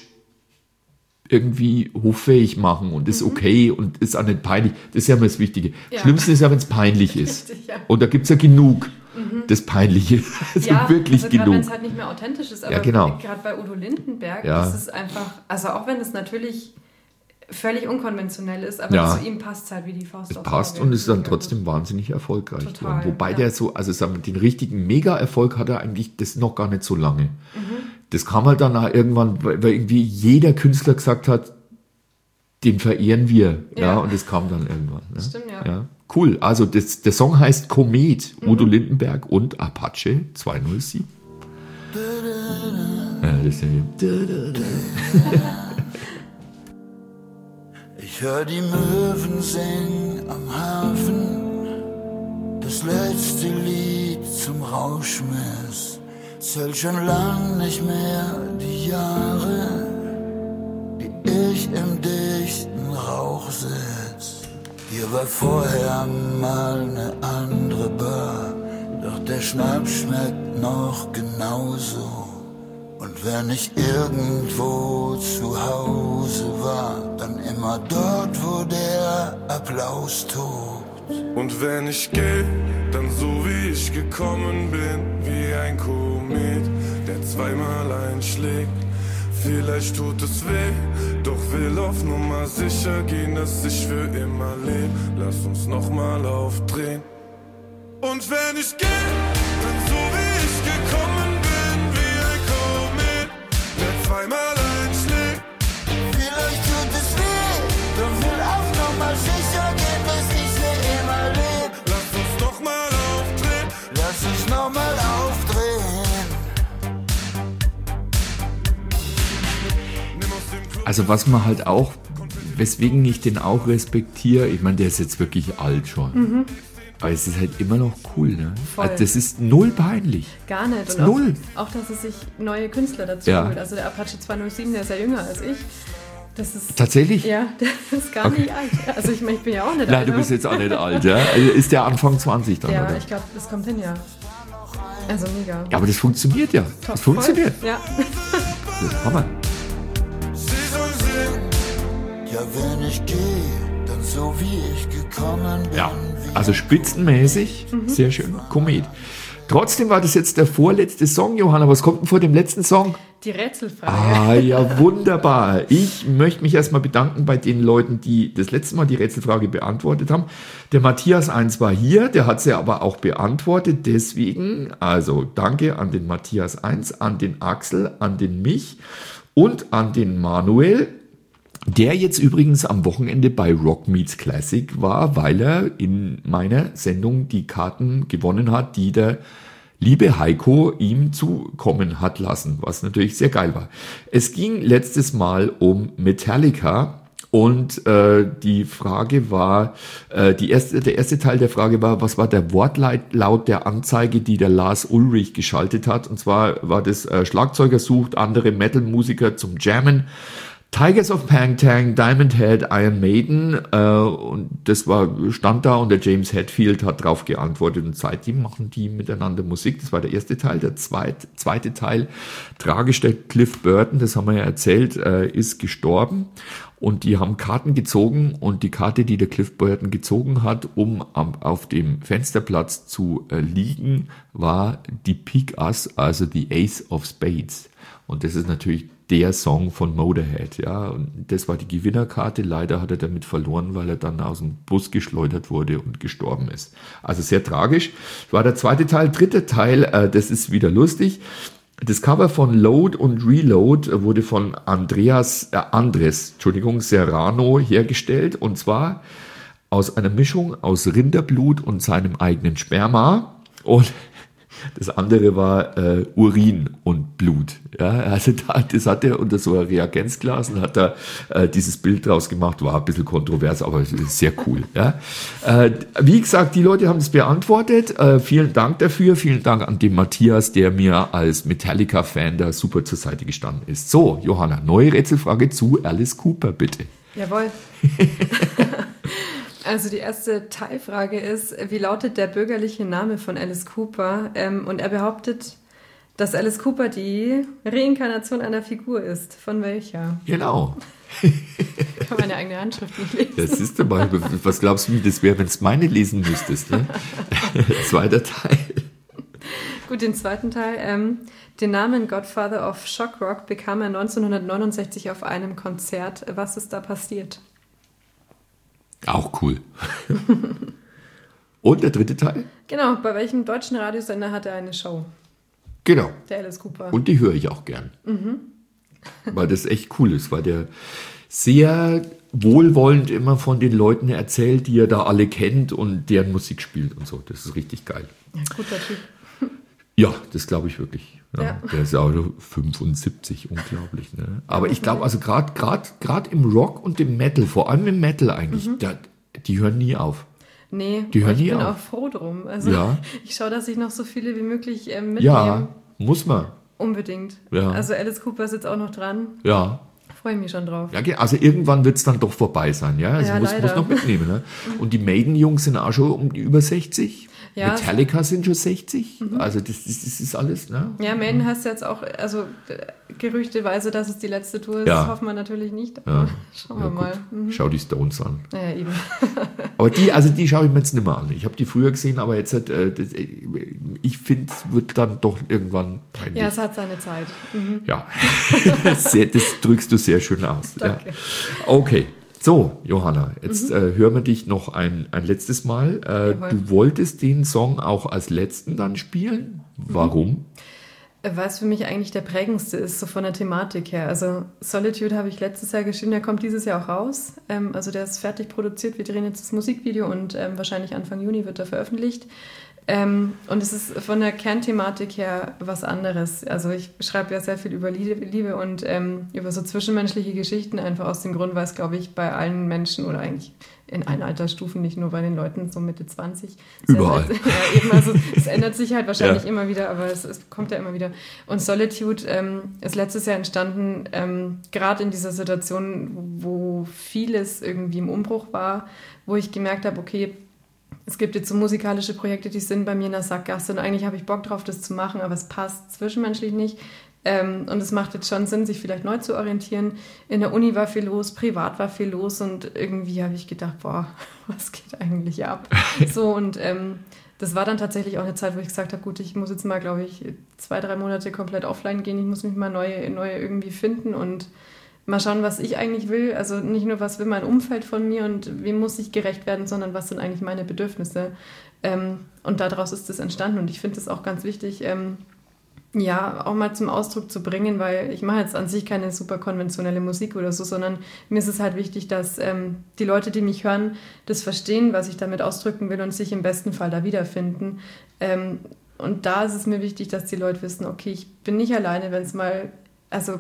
irgendwie hoffähig machen und ist okay und ist auch nicht peinlich. Das ist ja immer das Wichtige. Ja. Schlimmste ist ja, wenn es peinlich ist. Richtig, ja. Und da gibt es ja genug, das Peinliche. Also Ja, wirklich also gerade wenn genug. es halt nicht mehr authentisch ist, aber Ja, genau. gerade bei Udo Lindenberg Ja. ist es einfach, also auch wenn es natürlich völlig unkonventionell ist, aber Ja. zu ihm passt es halt wie die Faust Es aufs passt Auge. und ist dann Super trotzdem gut. wahnsinnig erfolgreich Total, geworden. Wobei ja. der so, also sagen wir, den richtigen Mega-Erfolg hat er eigentlich das noch gar nicht so lange. Mhm. Das kam halt dann auch irgendwann, weil, weil irgendwie jeder Künstler gesagt hat, den verehren wir. Ja, Ja. und das kam dann irgendwann. Ne? Stimmt, ja. ja. Cool. Also das, der Song heißt Komet, Mhm. Udo Lindenberg und Apache zweihundertsieben. Ja, das sind wir. Ich hör die Möwen singen am Hafen, das letzte Lied zum Rauschmiss. Zählt schon lang nicht mehr die Jahre, die ich im dichten Rauch sitz. Hier war vorher mal ne andere Bar, doch der Schnaps schmeckt noch genauso. Und wenn ich irgendwo zu Hause war, dann immer dort, wo der Applaus tobt. Und wenn ich geh, dann so wie ich gekommen bin, wie ein Komet, der zweimal einschlägt. Vielleicht tut es weh, doch will auf Nummer sicher gehen, dass ich für immer leb. Lass uns nochmal aufdrehen. Und wenn ich geh, dann so wie ich gekommen bin, wie ein Komet, der zweimal einschlägt. Vielleicht tut es weh, doch will auf Nummer sicher gehen, dass ich für immer leb. Lass uns nochmal aufdrehen. Lass uns nochmal aufdrehen. Nimm aus dem Club. Also was man halt auch, weswegen ich den auch respektiere, ich meine, der ist jetzt wirklich alt schon. Aber es ist halt immer noch cool, ne? Voll. Also das ist null peinlich. Gar nicht. ist Und null. Auch, auch, dass es sich neue Künstler dazu Ja. holt. Also der Apache zweihundertsieben, der ist ja jünger als ich. Das ist... Tatsächlich? Ja, der ist gar Okay. nicht alt. Also ich meine, ich bin ja auch nicht Nein, alt. du bist jetzt auch nicht alt, ja? Also ist der Anfang zwanzig dann, Ja, oder? ich glaube, das kommt hin, ja. Also mega. Ja, aber das funktioniert ja. Top, Das funktioniert. Voll. Ja. Das ist Hammer. Sie soll sehen. Ja, wenn ich gehe, dann so wie ich gekommen bin. Ja, wie also spitzenmäßig, Mhm. sehr schön, Komet. Trotzdem war das jetzt der vorletzte Song, Johanna. Was kommt denn vor dem letzten Song? Die Rätselfrage. Ah, ja, wunderbar. Ich möchte mich erstmal bedanken bei den Leuten, die das letzte Mal die Rätselfrage beantwortet haben. Der Matthias eins war hier, der hat sie aber auch beantwortet. Deswegen, also danke an den Matthias eins, an den Axel, an den mich und an den Manuel, der jetzt übrigens am Wochenende bei Rock Meets Classic war, weil er in meiner Sendung die Karten gewonnen hat, die der liebe Heiko ihm zukommen hat lassen, was natürlich sehr geil war. Es ging letztes Mal um Metallica und äh, die Frage war, äh, die erste, der erste Teil der Frage war, was war der Wortlaut der Anzeige, die der Lars Ulrich geschaltet hat? Und zwar war das äh, Schlagzeuger sucht andere Metal-Musiker zum Jammen. Tigers of Pangtang, Diamond Head, Iron Maiden äh, und das war stand da und der James Hetfield hat drauf geantwortet und seitdem machen die miteinander Musik. Das war der erste Teil. Der zweite, zweite Teil, tragisch, der Cliff Burton, das haben wir ja erzählt, äh, ist gestorben und die haben Karten gezogen und die Karte, die der Cliff Burton gezogen hat, um am, auf dem Fensterplatz zu äh, liegen, war die Pick Us, also die Ace of Spades. Und das ist natürlich der Song von Motorhead, ja, und das war die Gewinnerkarte. Leider hat er damit verloren, weil er dann aus dem Bus geschleudert wurde und gestorben ist. Also sehr tragisch. Das war der zweite Teil. Dritter Teil, äh, das ist wieder lustig. Das Cover von Load und Reload wurde von Andreas, äh, Andres, Entschuldigung, Serrano hergestellt und zwar aus einer Mischung aus Rinderblut und seinem eigenen Sperma und das andere war äh, Urin und Blut. Ja, also da, das hat er unter so ein Reagenzglas und hat da äh, dieses Bild draus gemacht. War ein bisschen kontrovers, aber sehr cool. Ja. Äh, wie gesagt, die Leute haben es beantwortet. Äh, vielen Dank dafür. Vielen Dank an den Matthias, der mir als Metallica-Fan da super zur Seite gestanden ist. So, Johanna, neue Rätselfrage zu Alice Cooper, bitte. Jawohl. Also die erste Teilfrage ist, wie lautet der bürgerliche Name von Alice Cooper? Ähm, und er behauptet, dass Alice Cooper die Reinkarnation einer Figur ist. Von welcher? Genau. Ich kann meine eigene Handschrift nicht lesen. Das ist dabei. Was glaubst du, wie das wäre, wenn es meine lesen müsstest? Ne? Zweiter Teil. Gut, den zweiten Teil. Ähm, den Namen Godfather of Shock Rock bekam er neunzehnhundertneunundsechzig auf einem Konzert. Was ist da passiert? Auch cool. Und der dritte Teil? Genau, bei welchem deutschen Radiosender hat er eine Show? Genau. Der Alice Cooper. Und die höre ich auch gern. Mhm. Weil das echt cool ist, weil der sehr wohlwollend immer von den Leuten erzählt, die er da alle kennt und deren Musik spielt und so. Das ist richtig geil. Ja, guter Typ. Ja, das glaube ich wirklich. Ja, ja. Der ist auch fünfundsiebzig, unglaublich. Ne? Aber ich glaube, also gerade gerade gerade im Rock und im Metal, vor allem im Metal eigentlich, mhm. da, die hören nie auf. Nee, die hören ich nie bin auf. auch froh drum. Also ja. Ich schaue, dass ich noch so viele wie möglich ähm, mitnehme. Ja, muss man. Unbedingt. Ja. Also Alice Cooper ist jetzt auch noch dran. Ja. Freue ich mich schon drauf. Ja, also irgendwann wird es dann doch vorbei sein, ja. Also ja, muss, muss noch mitnehmen. Ne? Und die Maiden-Jungs sind auch schon um die über sechzig. Ja, Metallica sind schon sechzig. Mhm. Also das, das, das ist alles, ne? Ja, Maiden heißt jetzt auch, also gerüchteweise, dass es die letzte Tour ist. Ja. Das hoffen wir natürlich nicht. Aber ja. Schauen ja, wir mal. Mhm. Schau die Stones an. Ja, eben. Aber die, also die schaue ich mir jetzt nicht mehr an. Ich habe die früher gesehen, aber jetzt hat, äh, das, ich finde, es wird dann doch irgendwann peinlich. Ja, es hat seine Zeit. Mhm. Ja, sehr, das drückst du sehr schön aus. Danke. Ja. Okay. So, Johanna, jetzt mhm. äh, hören wir dich noch ein, ein letztes Mal. Äh, du wolltest den Song auch als letzten dann spielen. Warum? Mhm. Weil es für mich eigentlich der prägendste ist, so von der Thematik her. Also Solitude habe ich letztes Jahr geschrieben, der kommt dieses Jahr auch raus. Ähm, also der ist fertig produziert, wir drehen jetzt das Musikvideo und ähm, wahrscheinlich Anfang Juni wird er veröffentlicht. Ähm, und es ist von der Kernthematik her was anderes. Also ich schreibe ja sehr viel über Liebe und ähm, über so zwischenmenschliche Geschichten, einfach aus dem Grund, weil es, glaube ich, bei allen Menschen oder eigentlich in allen Altersstufen, nicht nur bei den Leuten so Mitte zwanzig. Überall. Halt, ja, eben, also es ändert sich halt wahrscheinlich ja. immer wieder, aber es, es kommt ja immer wieder. Und Solitude ähm, ist letztes Jahr entstanden, ähm, gerade in dieser Situation, wo vieles irgendwie im Umbruch war, wo ich gemerkt habe, okay, es gibt jetzt so musikalische Projekte, die sind bei mir in der Sackgasse und eigentlich habe ich Bock drauf, das zu machen, aber es passt zwischenmenschlich nicht. Ähm, und es macht jetzt schon Sinn, sich vielleicht neu zu orientieren. In der Uni war viel los, privat war viel los und irgendwie habe ich gedacht, boah, was geht eigentlich ab? So und ähm, das war dann tatsächlich auch eine Zeit, wo ich gesagt habe, gut, ich muss jetzt mal, glaube ich, zwei, drei Monate komplett offline gehen. Ich muss mich mal neue, neue irgendwie finden und mal schauen, was ich eigentlich will. Also nicht nur, was will mein Umfeld von mir und wem muss ich gerecht werden, sondern was sind eigentlich meine Bedürfnisse. Ähm, und daraus ist das entstanden. Und ich finde es auch ganz wichtig, ähm, ja, auch mal zum Ausdruck zu bringen, weil ich mache jetzt an sich keine super konventionelle Musik oder so, sondern mir ist es halt wichtig, dass ähm, die Leute, die mich hören, das verstehen, was ich damit ausdrücken will und sich im besten Fall da wiederfinden. Ähm, und da ist es mir wichtig, dass die Leute wissen, okay, ich bin nicht alleine, wenn es mal, also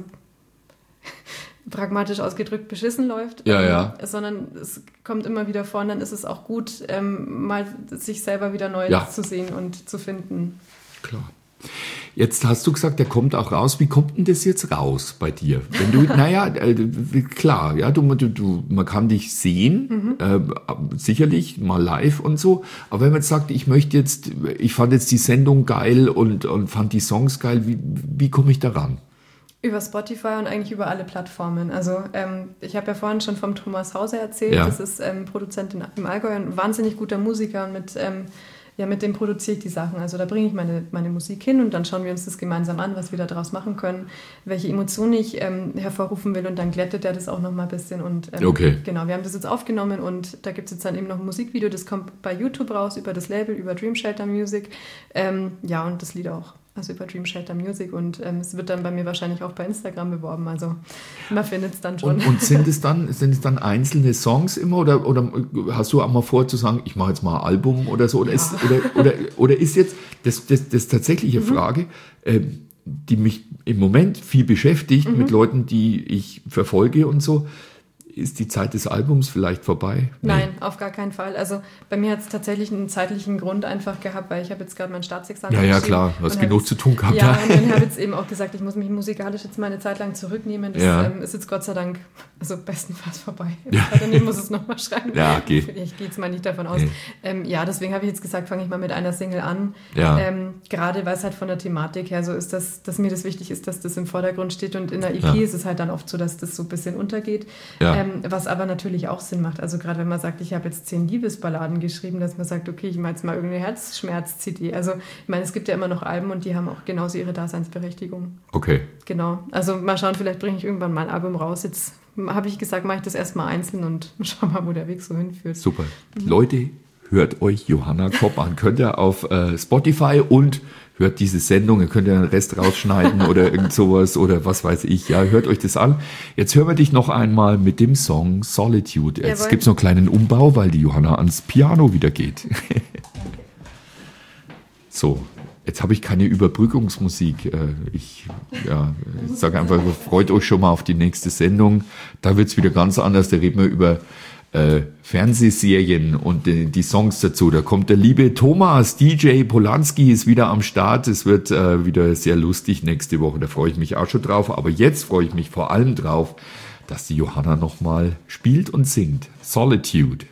pragmatisch ausgedrückt, beschissen läuft, ja, ähm, ja. sondern es kommt immer wieder vor und dann ist es auch gut, ähm, mal sich selber wieder neu ja. zu sehen und zu finden. Klar. Jetzt hast du gesagt, der kommt auch raus. Wie kommt denn das jetzt raus bei dir? Wenn du, naja, äh, klar, ja, du, du, du, man kann dich sehen, mhm. äh, sicherlich mal live und so. Aber wenn man jetzt sagt, ich möchte jetzt, ich fand jetzt die Sendung geil und, und fand die Songs geil, wie, wie komme ich da ran? Über Spotify und eigentlich über alle Plattformen. Also ähm, ich habe ja vorhin schon vom Thomas Hauser erzählt. Ja. Das ist ähm, Produzent in, im Allgäu, ein wahnsinnig guter Musiker und mit ähm, Ja, mit dem produziere ich die Sachen. Also da bringe ich meine, meine Musik hin und dann schauen wir uns das gemeinsam an, was wir da draus machen können, welche Emotionen ich ähm, hervorrufen will und dann glättet er das auch nochmal ein bisschen. Und, ähm, okay. Genau, wir haben das jetzt aufgenommen und da gibt es jetzt dann eben noch ein Musikvideo, das kommt bei YouTube raus, über das Label, über Dream Shelter Music. Ähm, ja, und das Lied auch. Also über Dream Shelter Music und ähm, es wird dann bei mir wahrscheinlich auch bei Instagram beworben, also man findet es dann schon. Und, und sind es dann sind es dann einzelne Songs immer oder, oder hast du auch mal vor zu sagen, ich mache jetzt mal ein Album oder so? Oder, ja. ist, oder, oder, oder ist jetzt das, das, das tatsächliche mhm. Frage, äh, die mich im Moment viel beschäftigt mhm. mit Leuten, die ich verfolge und so, ist die Zeit des Albums vielleicht vorbei? Nee. Nein, auf gar keinen Fall. Also bei mir hat es tatsächlich einen zeitlichen Grund einfach gehabt, weil ich habe jetzt gerade mein Staatsexamen Ja, ja, klar, du hast genug zu tun gehabt. Ja, und dann habe ich jetzt eben auch gesagt, ich muss mich musikalisch jetzt mal eine Zeit lang zurücknehmen. Das ja. ähm, ist jetzt Gott sei Dank, also bestenfalls vorbei. Ja. Daneben muss es nochmal schreiben. Ja, okay. Ich gehe jetzt mal nicht davon aus. Nee. Ähm, ja, deswegen habe ich jetzt gesagt, fange ich mal mit einer Single an. Ja. Ähm, gerade weil es halt von der Thematik her so ist, dass, dass mir das wichtig ist, dass das im Vordergrund steht und in der E P ja. ist es halt dann oft so, dass das so ein bisschen untergeht. Ja. Ähm, was aber natürlich natürlich auch Sinn macht. Also gerade wenn man sagt, ich habe jetzt zehn Liebesballaden geschrieben, dass man sagt, okay, ich mache jetzt mal irgendeine Herzschmerz-C D. Also ich meine, es gibt ja immer noch Alben und die haben auch genauso ihre Daseinsberechtigung. Okay. Genau. Also mal schauen, vielleicht bringe ich irgendwann mal ein Album raus. Jetzt habe ich gesagt, mache ich das erstmal einzeln und schau mal, wo der Weg so hinführt. Super. Mhm. Leute, hört euch Johanna Kopp an. Könnt ihr auf äh, Spotify und hört diese Sendung, ihr könnt ja den Rest rausschneiden oder irgend sowas oder was weiß ich. Ja, hört euch das an. Jetzt hören wir dich noch einmal mit dem Song Solitude. Jetzt Jawohl. Gibt's noch einen kleinen Umbau, weil die Johanna ans Piano wieder geht. So, jetzt habe ich keine Überbrückungsmusik. Ich, ja, ich sage einfach, freut euch schon mal auf die nächste Sendung. Da wird's wieder ganz anders. Da reden wir über Äh, Fernsehserien und äh, die Songs dazu. Da kommt der liebe Thomas, D J Polanski ist wieder am Start. Es wird äh, wieder sehr lustig nächste Woche. Da freue ich mich auch schon drauf. Aber jetzt freue ich mich vor allem drauf, dass die Johanna nochmal spielt und singt. Solitude.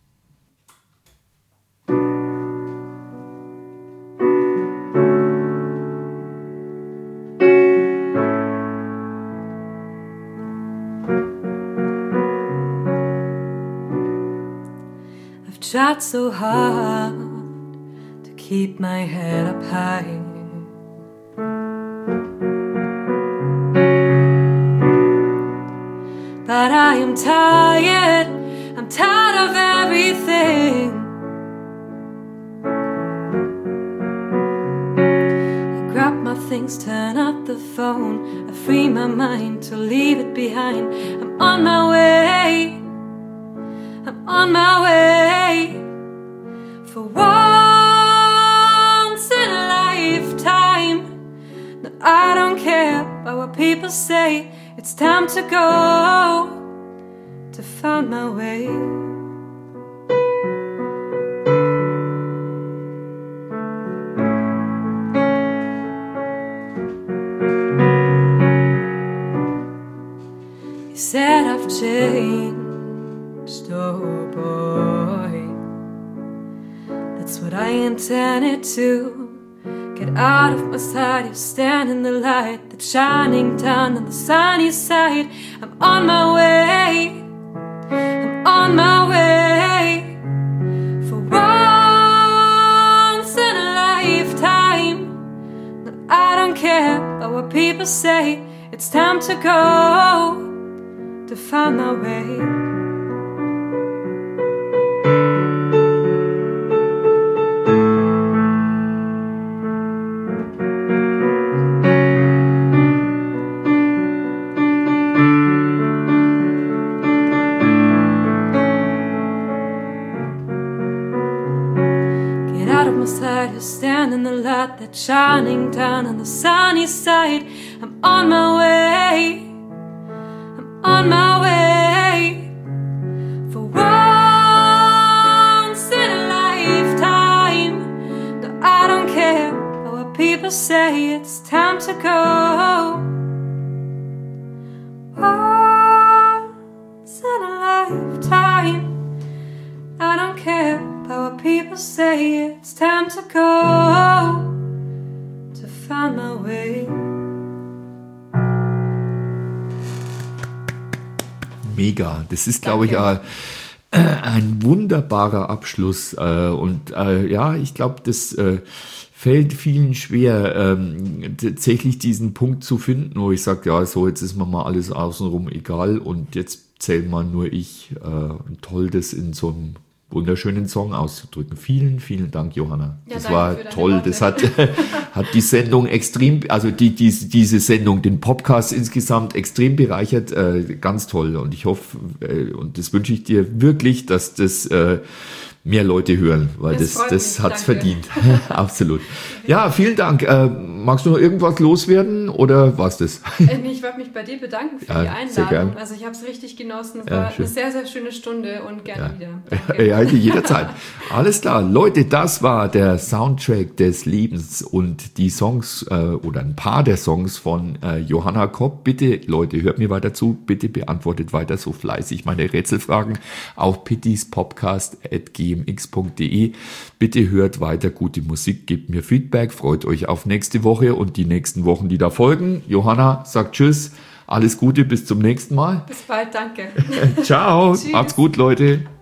Tried so hard to keep my head up high, but I am tired, I'm tired of everything. I grab my things, turn up the phone, I free my mind to leave it behind. I'm on my way, I'm on my way. For once in a lifetime, no, I don't care about what people say. It's time to go, to find my way. You said I've changed, oh boy. That's what I intended to. Get out of my sight, you stand in the light that's shining down on the sunny side. I'm on my way, I'm on my way. For care about what people say. It's time to go to find my way. Stand in the light that's shining down on the sunny side. I'm on my way, I'm on my way. For once in a lifetime, no, I don't care about what people say. It's time to go. Once in a lifetime, I don't care about what people say. It's time to go to find my way. Mega. Das ist, glaube ich, äh, ein wunderbarer Abschluss. Äh, und äh, ja, ich glaube, das äh, fällt vielen schwer, ähm, tatsächlich diesen Punkt zu finden, wo ich sage, ja, so, jetzt ist mir mal alles außenrum egal und jetzt zählt mal nur ich. Äh, toll, das in so einem wunderschönen Song auszudrücken. Vielen, vielen Dank, Johanna. Ja, das war toll. Worte. Das hat, hat die Sendung extrem, also die, die, diese Sendung, den Podcast insgesamt extrem bereichert. Äh, ganz toll. Und ich hoffe, äh, und das wünsche ich dir wirklich, dass das äh, mehr Leute hören, weil das, das, das hat's verdient. Absolut. Ja, vielen Dank. Äh, magst du noch irgendwas loswerden oder war's das? Ich wollte mich bei dir bedanken für ja, die Einladung. Also ich habe es richtig genossen. Es ja, war schön. eine sehr, sehr schöne Stunde und gerne ja. wieder. Danke. Ja, jederzeit. Alles klar. Leute, das war der Soundtrack des Lebens und die Songs äh, oder ein paar der Songs von äh, Johanna Kopp. Bitte, Leute, hört mir weiter zu. Bitte beantwortet weiter so fleißig meine Rätselfragen auf pittispopcast at g m x punkt d e. Bitte hört weiter gute Musik, gebt mir Feedback, freut euch auf nächste Woche und die nächsten Wochen, die da folgen. Johanna sagt Tschüss, alles Gute, bis zum nächsten Mal. Bis bald, danke. Ciao, macht's gut, Leute.